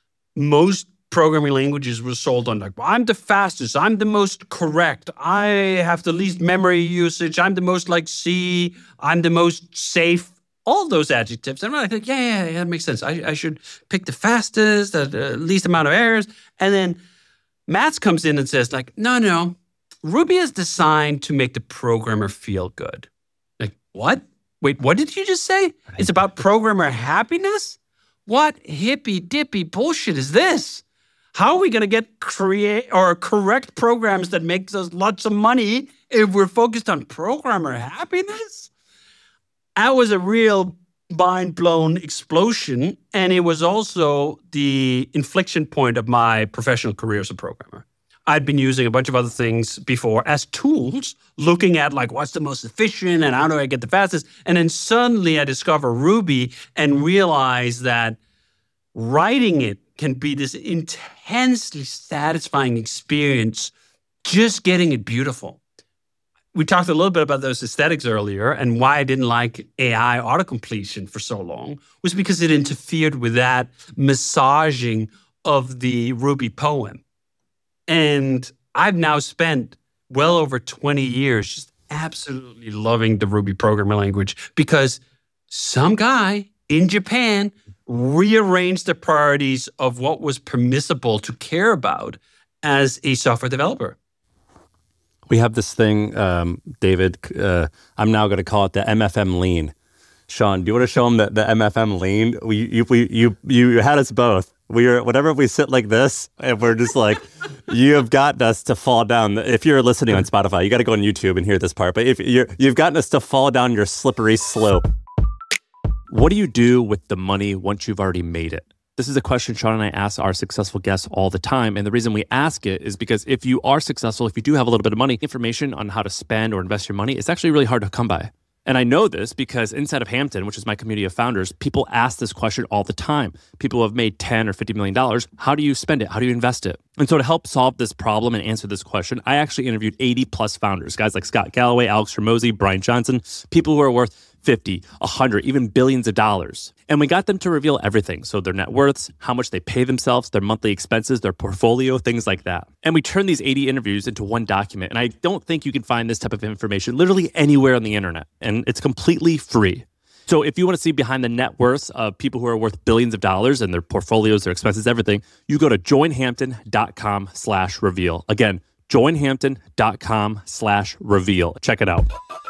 S2: most programming languages were sold on like, well, I'm the fastest, I'm the most correct, I have the least memory usage, I'm the most like C, I'm the most safe. All those adjectives. And I think, yeah, that makes sense. I should pick the fastest, the least amount of errors. And then Matz comes in and says, like, no, Ruby is designed to make the programmer feel good. Like, what? Wait, what did you just say? It's about programmer happiness? What hippy-dippy bullshit is this? How are we going to get correct programs that make us lots of money if we're focused on programmer happiness? That was a real mind-blown explosion, and it was also the inflection point of my professional career as a programmer. I'd been using a bunch of other things before as tools, looking at like what's the most efficient and how do I get the fastest. And then suddenly I discover Ruby and realize that writing it can be this intensely satisfying experience, just getting it beautiful. We talked a little bit about those aesthetics earlier, and why I didn't like AI autocompletion for so long was because it interfered with that massaging of the Ruby poem. And I've now spent well over 20 years just absolutely loving the Ruby programming language because some guy in Japan rearranged the priorities of what was permissible to care about as a software developer.
S1: We have this thing, David, I'm now going to call it the MFM lean. Sean, do you want to show them the MFM lean? You had us both. Whenever we sit like this, and we're just like, you have gotten us to fall down. If you're listening on Spotify, you got to go on YouTube and hear this part. But if you've gotten us to fall down your slippery slope. What do you do with the money once you've already made it? This is a question Sean and I ask our successful guests all the time. And the reason we ask it is because if you are successful, if you do have a little bit of money, information on how to spend or invest your money is actually really hard to come by. And I know this because inside of Hampton, which is my community of founders, people ask this question all the time. People have made $10 or $50 million. How do you spend it? How do you invest it? And so to help solve this problem and answer this question, I actually interviewed 80 plus founders, guys like Scott Galloway, Alex Hormozi, Brian Johnson, people who are worth 50, 100, even billions of dollars. And we got them to reveal everything. So their net worths, how much they pay themselves, their monthly expenses, their portfolio, things like that. And we turned these 80 interviews into one document. And I don't think you can find this type of information literally anywhere on the internet. And it's completely free. So if you want to see behind the net worths of people who are worth billions of dollars and their portfolios, their expenses, everything, you go to joinhampton.com/reveal. Again, joinhampton.com/reveal. Check it out.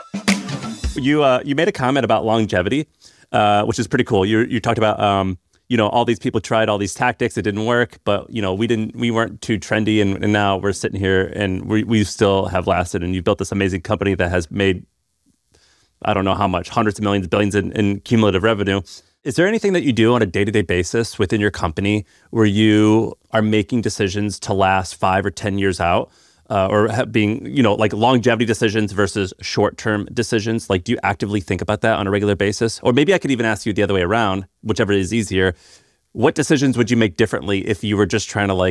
S1: You made a comment about longevity, which is pretty cool. You talked about all these people tried all these tactics, it didn't work, but we weren't too trendy, and now we're sitting here and we still have lasted. And you built this amazing company that has made I don't know how much, hundreds of millions, billions in cumulative revenue. Is there anything that you do on a day-to-day basis within your company where you are making decisions to last 5 or 10 years out? Or being, like longevity decisions versus short-term decisions? Like, do you actively think about that on a regular basis? Or maybe I could even ask you the other way around, whichever is easier. What decisions would you make differently if you were just trying to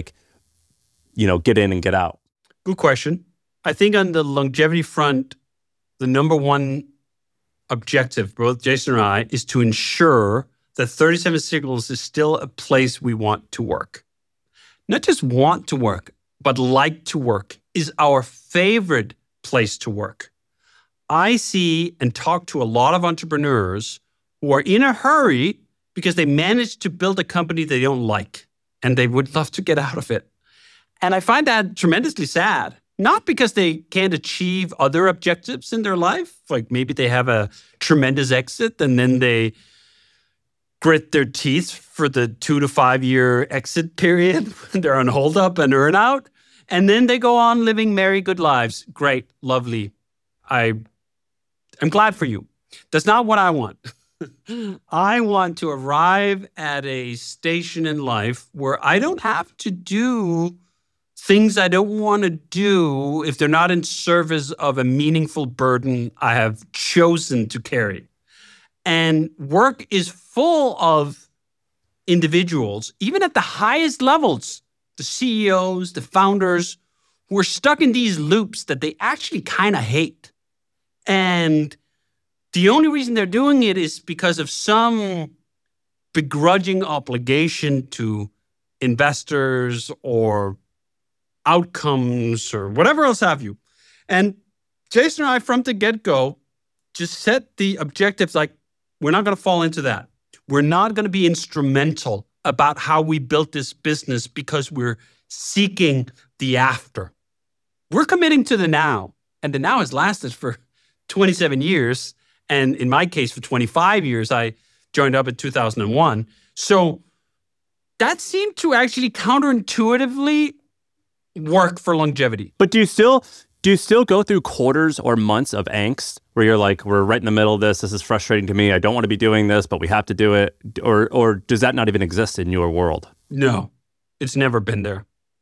S1: get in and get out?
S2: Good question. I think on the longevity front, the number one objective, both Jason and I, is to ensure that 37 Signals is still a place we want to work. Not just want to work, but like to work, is our favorite place to work. I see and talk to a lot of entrepreneurs who are in a hurry because they managed to build a company they don't like and they would love to get out of it. And I find that tremendously sad. Not because they can't achieve other objectives in their life, like maybe they have a tremendous exit and then they grit their teeth for the 2 to 5 year exit period when they're on hold up and earn out. And then they go on living merry, good lives. Great, lovely. I'm glad for you. That's not what I want. I want to arrive at a station in life where I don't have to do things I don't want to do if they're not in service of a meaningful burden I have chosen to carry. And work is full of individuals, even at the highest levels, the CEOs, the founders, who are stuck in these loops that they actually kind of hate. And the only reason they're doing it is because of some begrudging obligation to investors or outcomes or whatever else have you. And Jason and I, from the get-go, just set the objectives like, we're not going to fall into that. We're not going to be instrumental about how we built this business because we're seeking the after. We're committing to the now. And the now has lasted for 27 years. And in my case, for 25 years, I joined up in 2001. So that seemed to actually counterintuitively work for longevity.
S1: But do you still go through quarters or months of angst where you're like, we're right in the middle of this. This is frustrating to me. I don't want to be doing this, but we have to do it. Or does that not even exist in your world?
S2: No, it's never been there.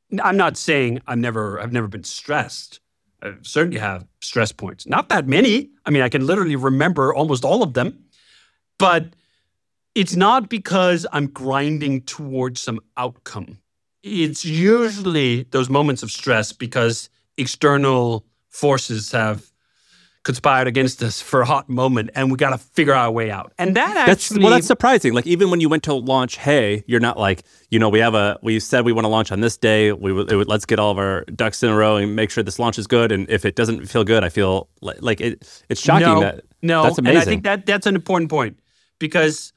S2: I'm not saying I've never been stressed. I certainly have stress points. Not that many. I mean, I can literally remember almost all of them. But it's not because I'm grinding towards some outcome. It's usually those moments of stress because external forces have conspired against us for a hot moment, and we got to figure our way out. And that's
S1: surprising. Like, even when you went to launch Hey, you're not like, we said we want to launch on this day. Let's get all of our ducks in a row and make sure this launch is good. And if it doesn't feel good, I feel like it's shocking. That's amazing.
S2: And I think that's an important point because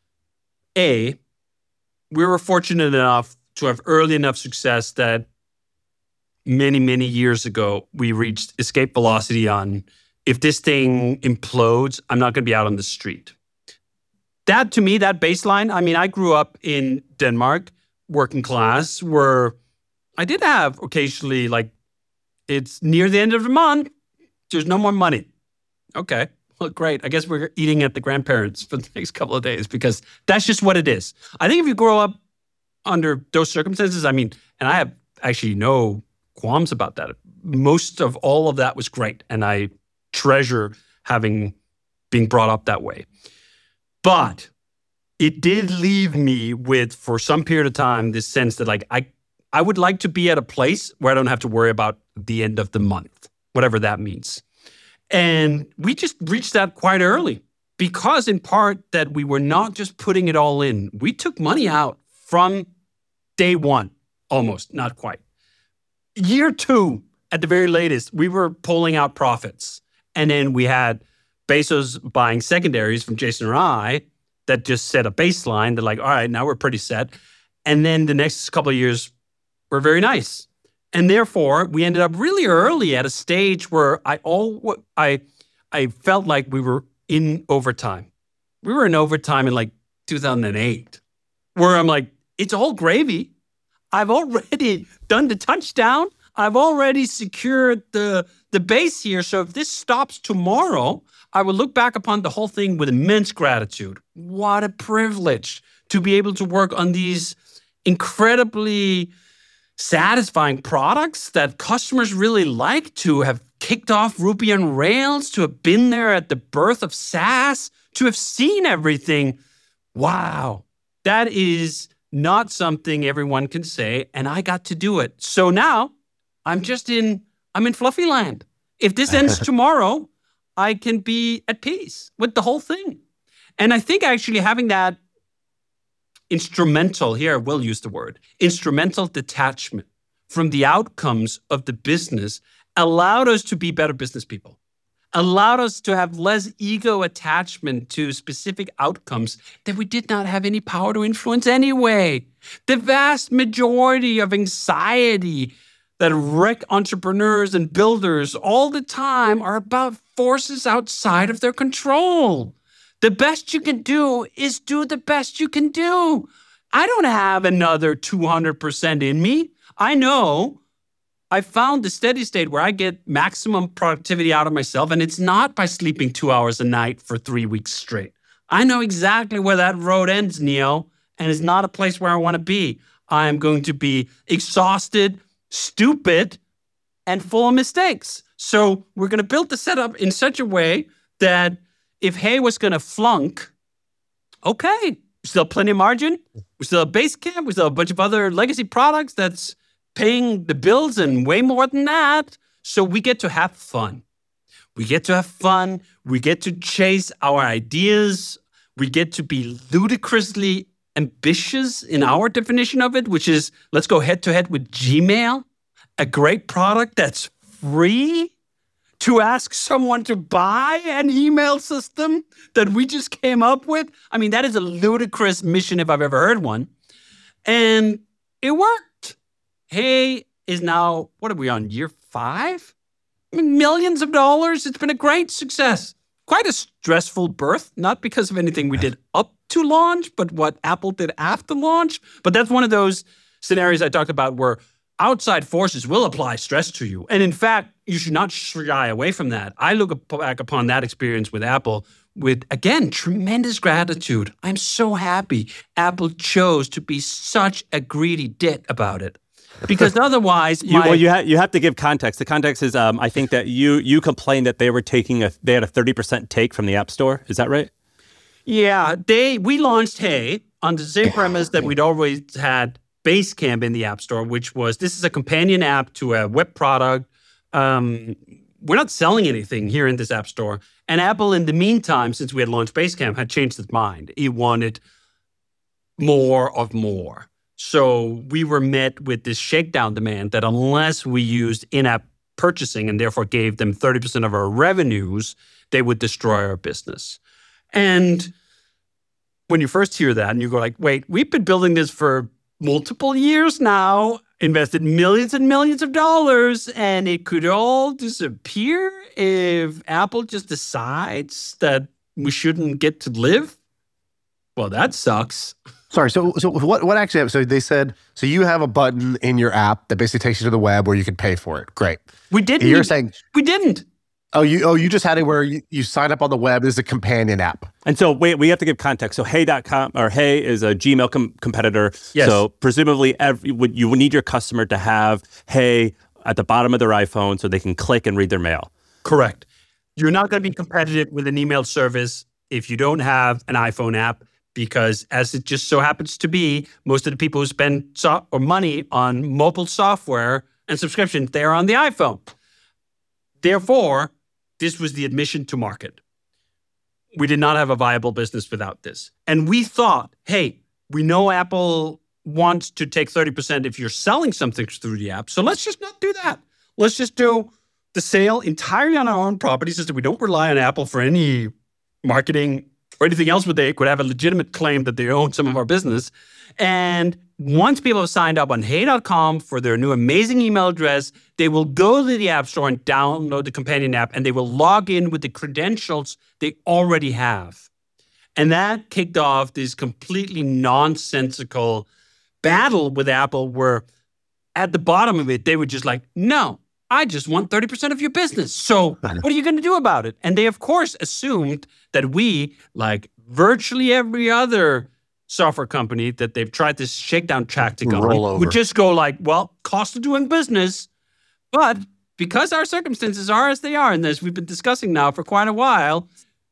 S2: we were fortunate enough to have early enough success that many, many years ago, we reached escape velocity on, if this thing implodes, I'm not going to be out on the street. That, to me, that baseline, I mean, I grew up in Denmark, working class, where I did have occasionally, like, it's near the end of the month, there's no more money. Okay, well, great. I guess we're eating at the grandparents' for the next couple of days because that's just what it is. I think if you grow up under those circumstances, I mean, and I have actually no qualms about that. Most of all of that was great, and I treasure being brought up that way. But it did leave me with, for some period of time, this sense that like I would like to be at a place where I don't have to worry about the end of the month, whatever that means. And we just reached that quite early because in part that we were not just putting it all in. We took money out from day one, almost, not quite. Year 2, at the very latest, we were pulling out profits. And then we had Bezos buying secondaries from Jason and I that just set a baseline. They're like, all right, now we're pretty set. And then the next couple of years were very nice. And therefore, we ended up really early at a stage where I felt like we were in overtime. We were in overtime in like 2008, where I'm like, it's all gravy. I've already done the touchdown. I've already secured the base here. So if this stops tomorrow, I will look back upon the whole thing with immense gratitude. What a privilege to be able to work on these incredibly satisfying products that customers really like, to have kicked off Ruby on Rails, to have been there at the birth of SaaS, to have seen everything. Wow, that is not something everyone can say, and I got to do it. So now I'm in fluffy land. If this ends tomorrow, I can be at peace with the whole thing. And I think actually having that instrumental detachment from the outcomes of the business allowed us to be better business people, allowed us to have less ego attachment to specific outcomes that we did not have any power to influence anyway. The vast majority of anxiety that wreck entrepreneurs and builders all the time are about forces outside of their control. The best you can do is do the best you can do. I don't have another 200% in me. I know I found the steady state where I get maximum productivity out of myself, and it's not by sleeping 2 hours a night for 3 weeks straight. I know exactly where that road ends, Neo, and it's not a place where I want to be. I am going to be exhausted, stupid, and full of mistakes. So we're going to build the setup in such a way that if Hey was going to flunk, okay, we still have plenty of margin. We still have Basecamp. We still have a bunch of other legacy products that's paying the bills and way more than that. So we get to have fun. We get to have fun. We get to chase our ideas. We get to be ludicrously ambitious in our definition of it, which is let's go head to head with Gmail, a great product that's free, to ask someone to buy an email system that we just came up with. I mean, that is a ludicrous mission if I've ever heard one. And it worked. Hey is now, what are we on, year 5? I mean, millions of dollars. It's been a great success. Quite a stressful birth, not because of anything we did up to launch, but what Apple did after launch. But that's one of those scenarios I talked about where outside forces will apply stress to you. And in fact, you should not shy away from that. I look back upon that experience with Apple with, again, tremendous gratitude. I'm so happy Apple chose to be such a greedy dit about it. Because otherwise,
S1: you have to give context. The context is, I think that you complained that they had a 30% take from the App Store. Is that right?
S2: Yeah, we launched Hey on the same premise that we'd always had Basecamp in the App Store, which was this is a companion app to a web product. We're not selling anything here in this App Store. And Apple, in the meantime, since we had launched Basecamp, had changed its mind. It wanted more of more. So we were met with this shakedown demand that unless we used in-app purchasing and therefore gave them 30% of our revenues, they would destroy our business. And when you first hear that and you go like, wait, we've been building this for multiple years now, invested millions and millions of dollars, and it could all disappear if Apple just decides that we shouldn't get to live? Well, that sucks.
S4: Sorry. So what actually happened? So they said, so you have a button in your app that basically takes you to the web where you can pay for it. Great.
S2: We didn't.
S4: You're saying
S2: we didn't.
S4: You just had it where you sign up on the web as a companion app.
S1: And so wait, we have to give context. So Hey.com or Hey is a Gmail competitor.
S2: Yes.
S1: So presumably you would need your customer to have Hey at the bottom of their iPhone so they can click and read their mail.
S2: Correct. You're not going to be competitive with an email service if you don't have an iPhone app, because as it just so happens to be, most of the people who spend money on mobile software and subscriptions, they are on the iPhone. Therefore, this was the admission to market. We did not have a viable business without this. And we thought, hey, we know Apple wants to take 30% if you're selling something through the app. So let's just not do that. Let's just do the sale entirely on our own properties so that we don't rely on Apple for any marketing or anything else where they could have a legitimate claim that they own some of our business. And once people have signed up on Hey.com for their new amazing email address, they will go to the App Store and download the companion app, and they will log in with the credentials they already have. And that kicked off this completely nonsensical battle with Apple where at the bottom of it, they were just like, no, I just want 30% of your business. So what are you going to do about it? And they, of course, assumed that we, like virtually every other software company that they've tried this shakedown tactic on, would just go like, well, cost of doing business. But because our circumstances are as they are, and as we've been discussing now for quite a while,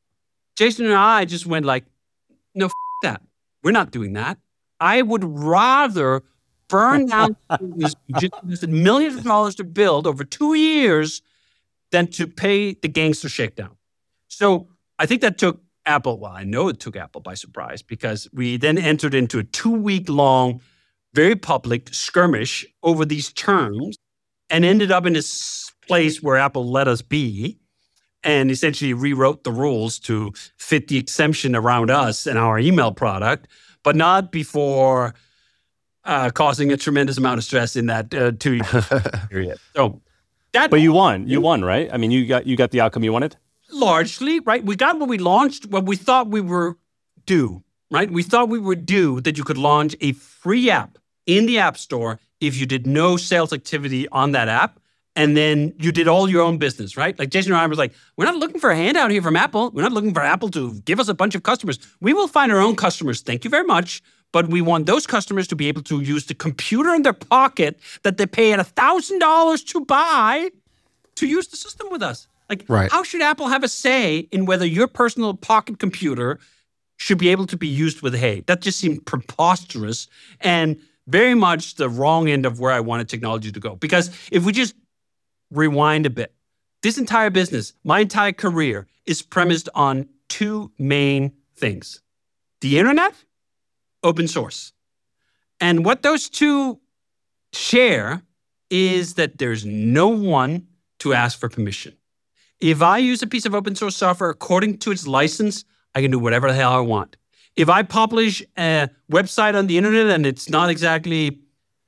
S2: Jason and I just went like, no, that. We're not doing that. I would rather burn down this just invested millions of dollars to build over 2 years than to pay the gangster shakedown. So I think that took Apple, well, I know it took Apple by surprise, because we then entered into a 2-week-long, very public skirmish over these terms and ended up in this place where Apple let us be and essentially rewrote the rules to fit the exemption around us and our email product, but not before causing a tremendous amount of stress in that 2-year period. So that,
S1: but you won, right? I mean, you got the outcome you wanted?
S2: Largely, right? We got what we launched, what we thought we were due, right? We thought we were due that you could launch a free app in the App Store if you did no sales activity on that app, and then you did all your own business, right? Like Jason and I was like, we're not looking for a handout here from Apple. We're not looking for Apple to give us a bunch of customers. We will find our own customers. Thank you very much. But we want those customers to be able to use the computer in their pocket that they pay at $1,000 to buy to use the system with us. Like, right. How should Apple have a say in whether your personal pocket computer should be able to be used with Hey? That just seemed preposterous and very much the wrong end of where I wanted technology to go. Because if we just rewind a bit, this entire business, my entire career, is premised on 2 main things. The internet, open source. And what those 2 share is that there's no one to ask for permission. If I use a piece of open source software according to its license, I can do whatever the hell I want. If I publish a website on the internet and it's not exactly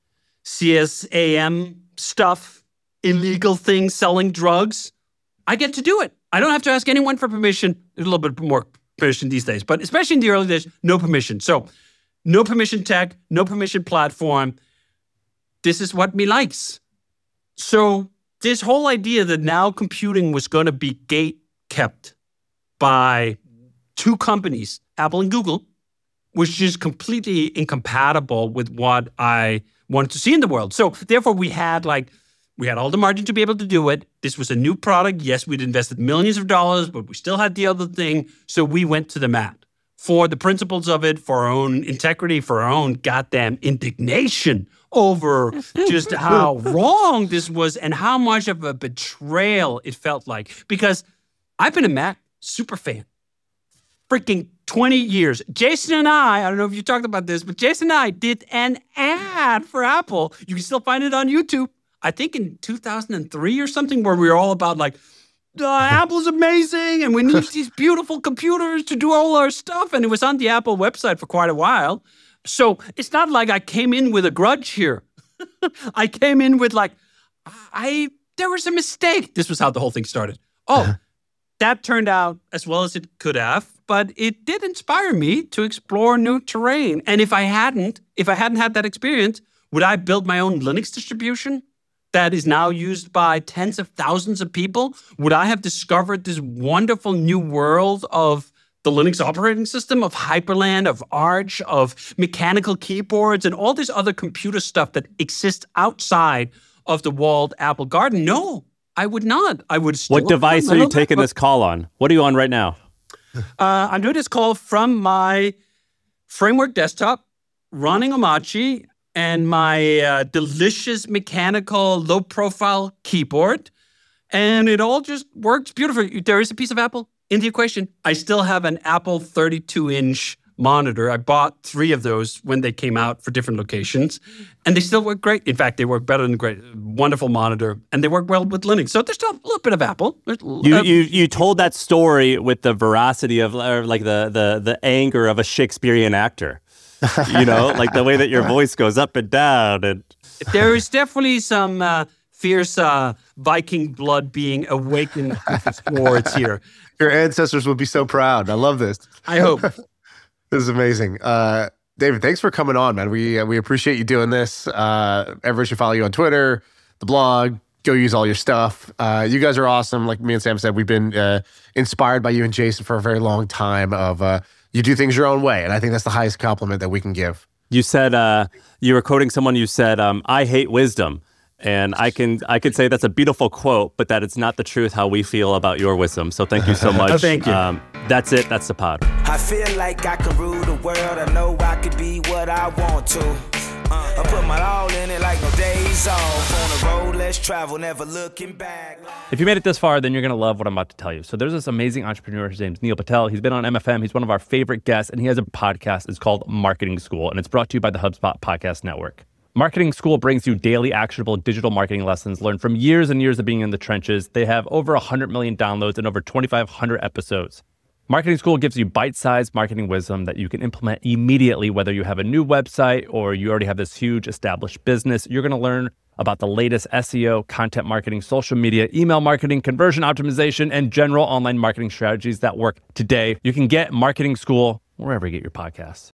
S2: CSAM stuff, illegal things, selling drugs, I get to do it. I don't have to ask anyone for permission. There's a little bit more permission these days, but especially in the early days, no permission. So no permission tech, no permission platform. This is what me likes. So this whole idea that now computing was going to be gate kept by 2 companies, Apple and Google, was just completely incompatible with what I wanted to see in the world. So therefore, we had all the margin to be able to do it. This was a new product. Yes, we'd invested millions of dollars, but we still had the other thing. So we went to the mat for the principles of it, for our own integrity, for our own goddamn indignation over just how wrong this was and how much of a betrayal it felt like. Because I've been a Mac super fan. Freaking 20 years. Jason and I don't know if you talked about this, but Jason and I did an ad for Apple. You can still find it on YouTube. I think in 2003 or something, where we were all about Apple's amazing and we need these beautiful computers to do all our stuff. And it was on the Apple website for quite a while. So it's not like I came in with a grudge here. I came in with there was a mistake. This was how the whole thing started. Oh, that turned out as well as it could have, but it did inspire me to explore new terrain. And if I hadn't had that experience, would I build my own Linux distribution that is now used by tens of thousands of people? Would I have discovered this wonderful new world of the Linux operating system, of Hyperland, of Arch, of mechanical keyboards, and all this other computer stuff that exists outside of the walled Apple garden? No, I would not. I would still.
S1: What device are you taking this call on? What are you on right now?
S2: I'm doing this call from my Framework desktop, running Omachi, and my delicious mechanical low-profile keyboard. And it all just works beautifully. There is a piece of Apple in the equation. I still have an Apple 32-inch monitor. I bought 3 of those when they came out for different locations, and they still work great. In fact, they work better than great. Wonderful monitor, and they work well with Linux. So there's still a little bit of Apple.
S1: You told that story with the veracity of the anger of a Shakespearean actor. The way that your voice goes up and down. And
S2: there is definitely some fierce Viking blood being awakened with the swords here.
S4: Your ancestors would be so proud. I love this.
S2: I hope.
S4: This is amazing. David, thanks for coming on, man. We appreciate you doing this. Everyone should follow you on Twitter, the blog. Go use all your stuff. You guys are awesome. Like me and Sam said, we've been inspired by you and Jason for a very long time you do things your own way. And I think that's the highest compliment that we can give.
S1: You said, you were quoting someone, you said, I hate wisdom. And I could say that's a beautiful quote, but that it's not the truth how we feel about your wisdom. So thank you so much.
S2: Thank you.
S1: That's it. That's the pod.
S3: I feel like I can rule the world. I know I could be what I want to. I put my all in it like no days off. On the road, let's travel, never looking back.
S1: If you made it this far, then you're going to love what I'm about to tell you. So there's this amazing entrepreneur. His name's Neil Patel. He's been on MFM. He's one of our favorite guests, and he has a podcast. It's called Marketing School, and it's brought to you by the HubSpot Podcast Network. Marketing School brings you daily actionable digital marketing lessons learned from years and years of being in the trenches. They have over 100 million downloads and over 2,500 episodes. Marketing School gives you bite-sized marketing wisdom that you can implement immediately, whether you have a new website or you already have this huge established business. You're going to learn about the latest SEO, content marketing, social media, email marketing, conversion optimization, and general online marketing strategies that work today. You can get Marketing School wherever you get your podcasts.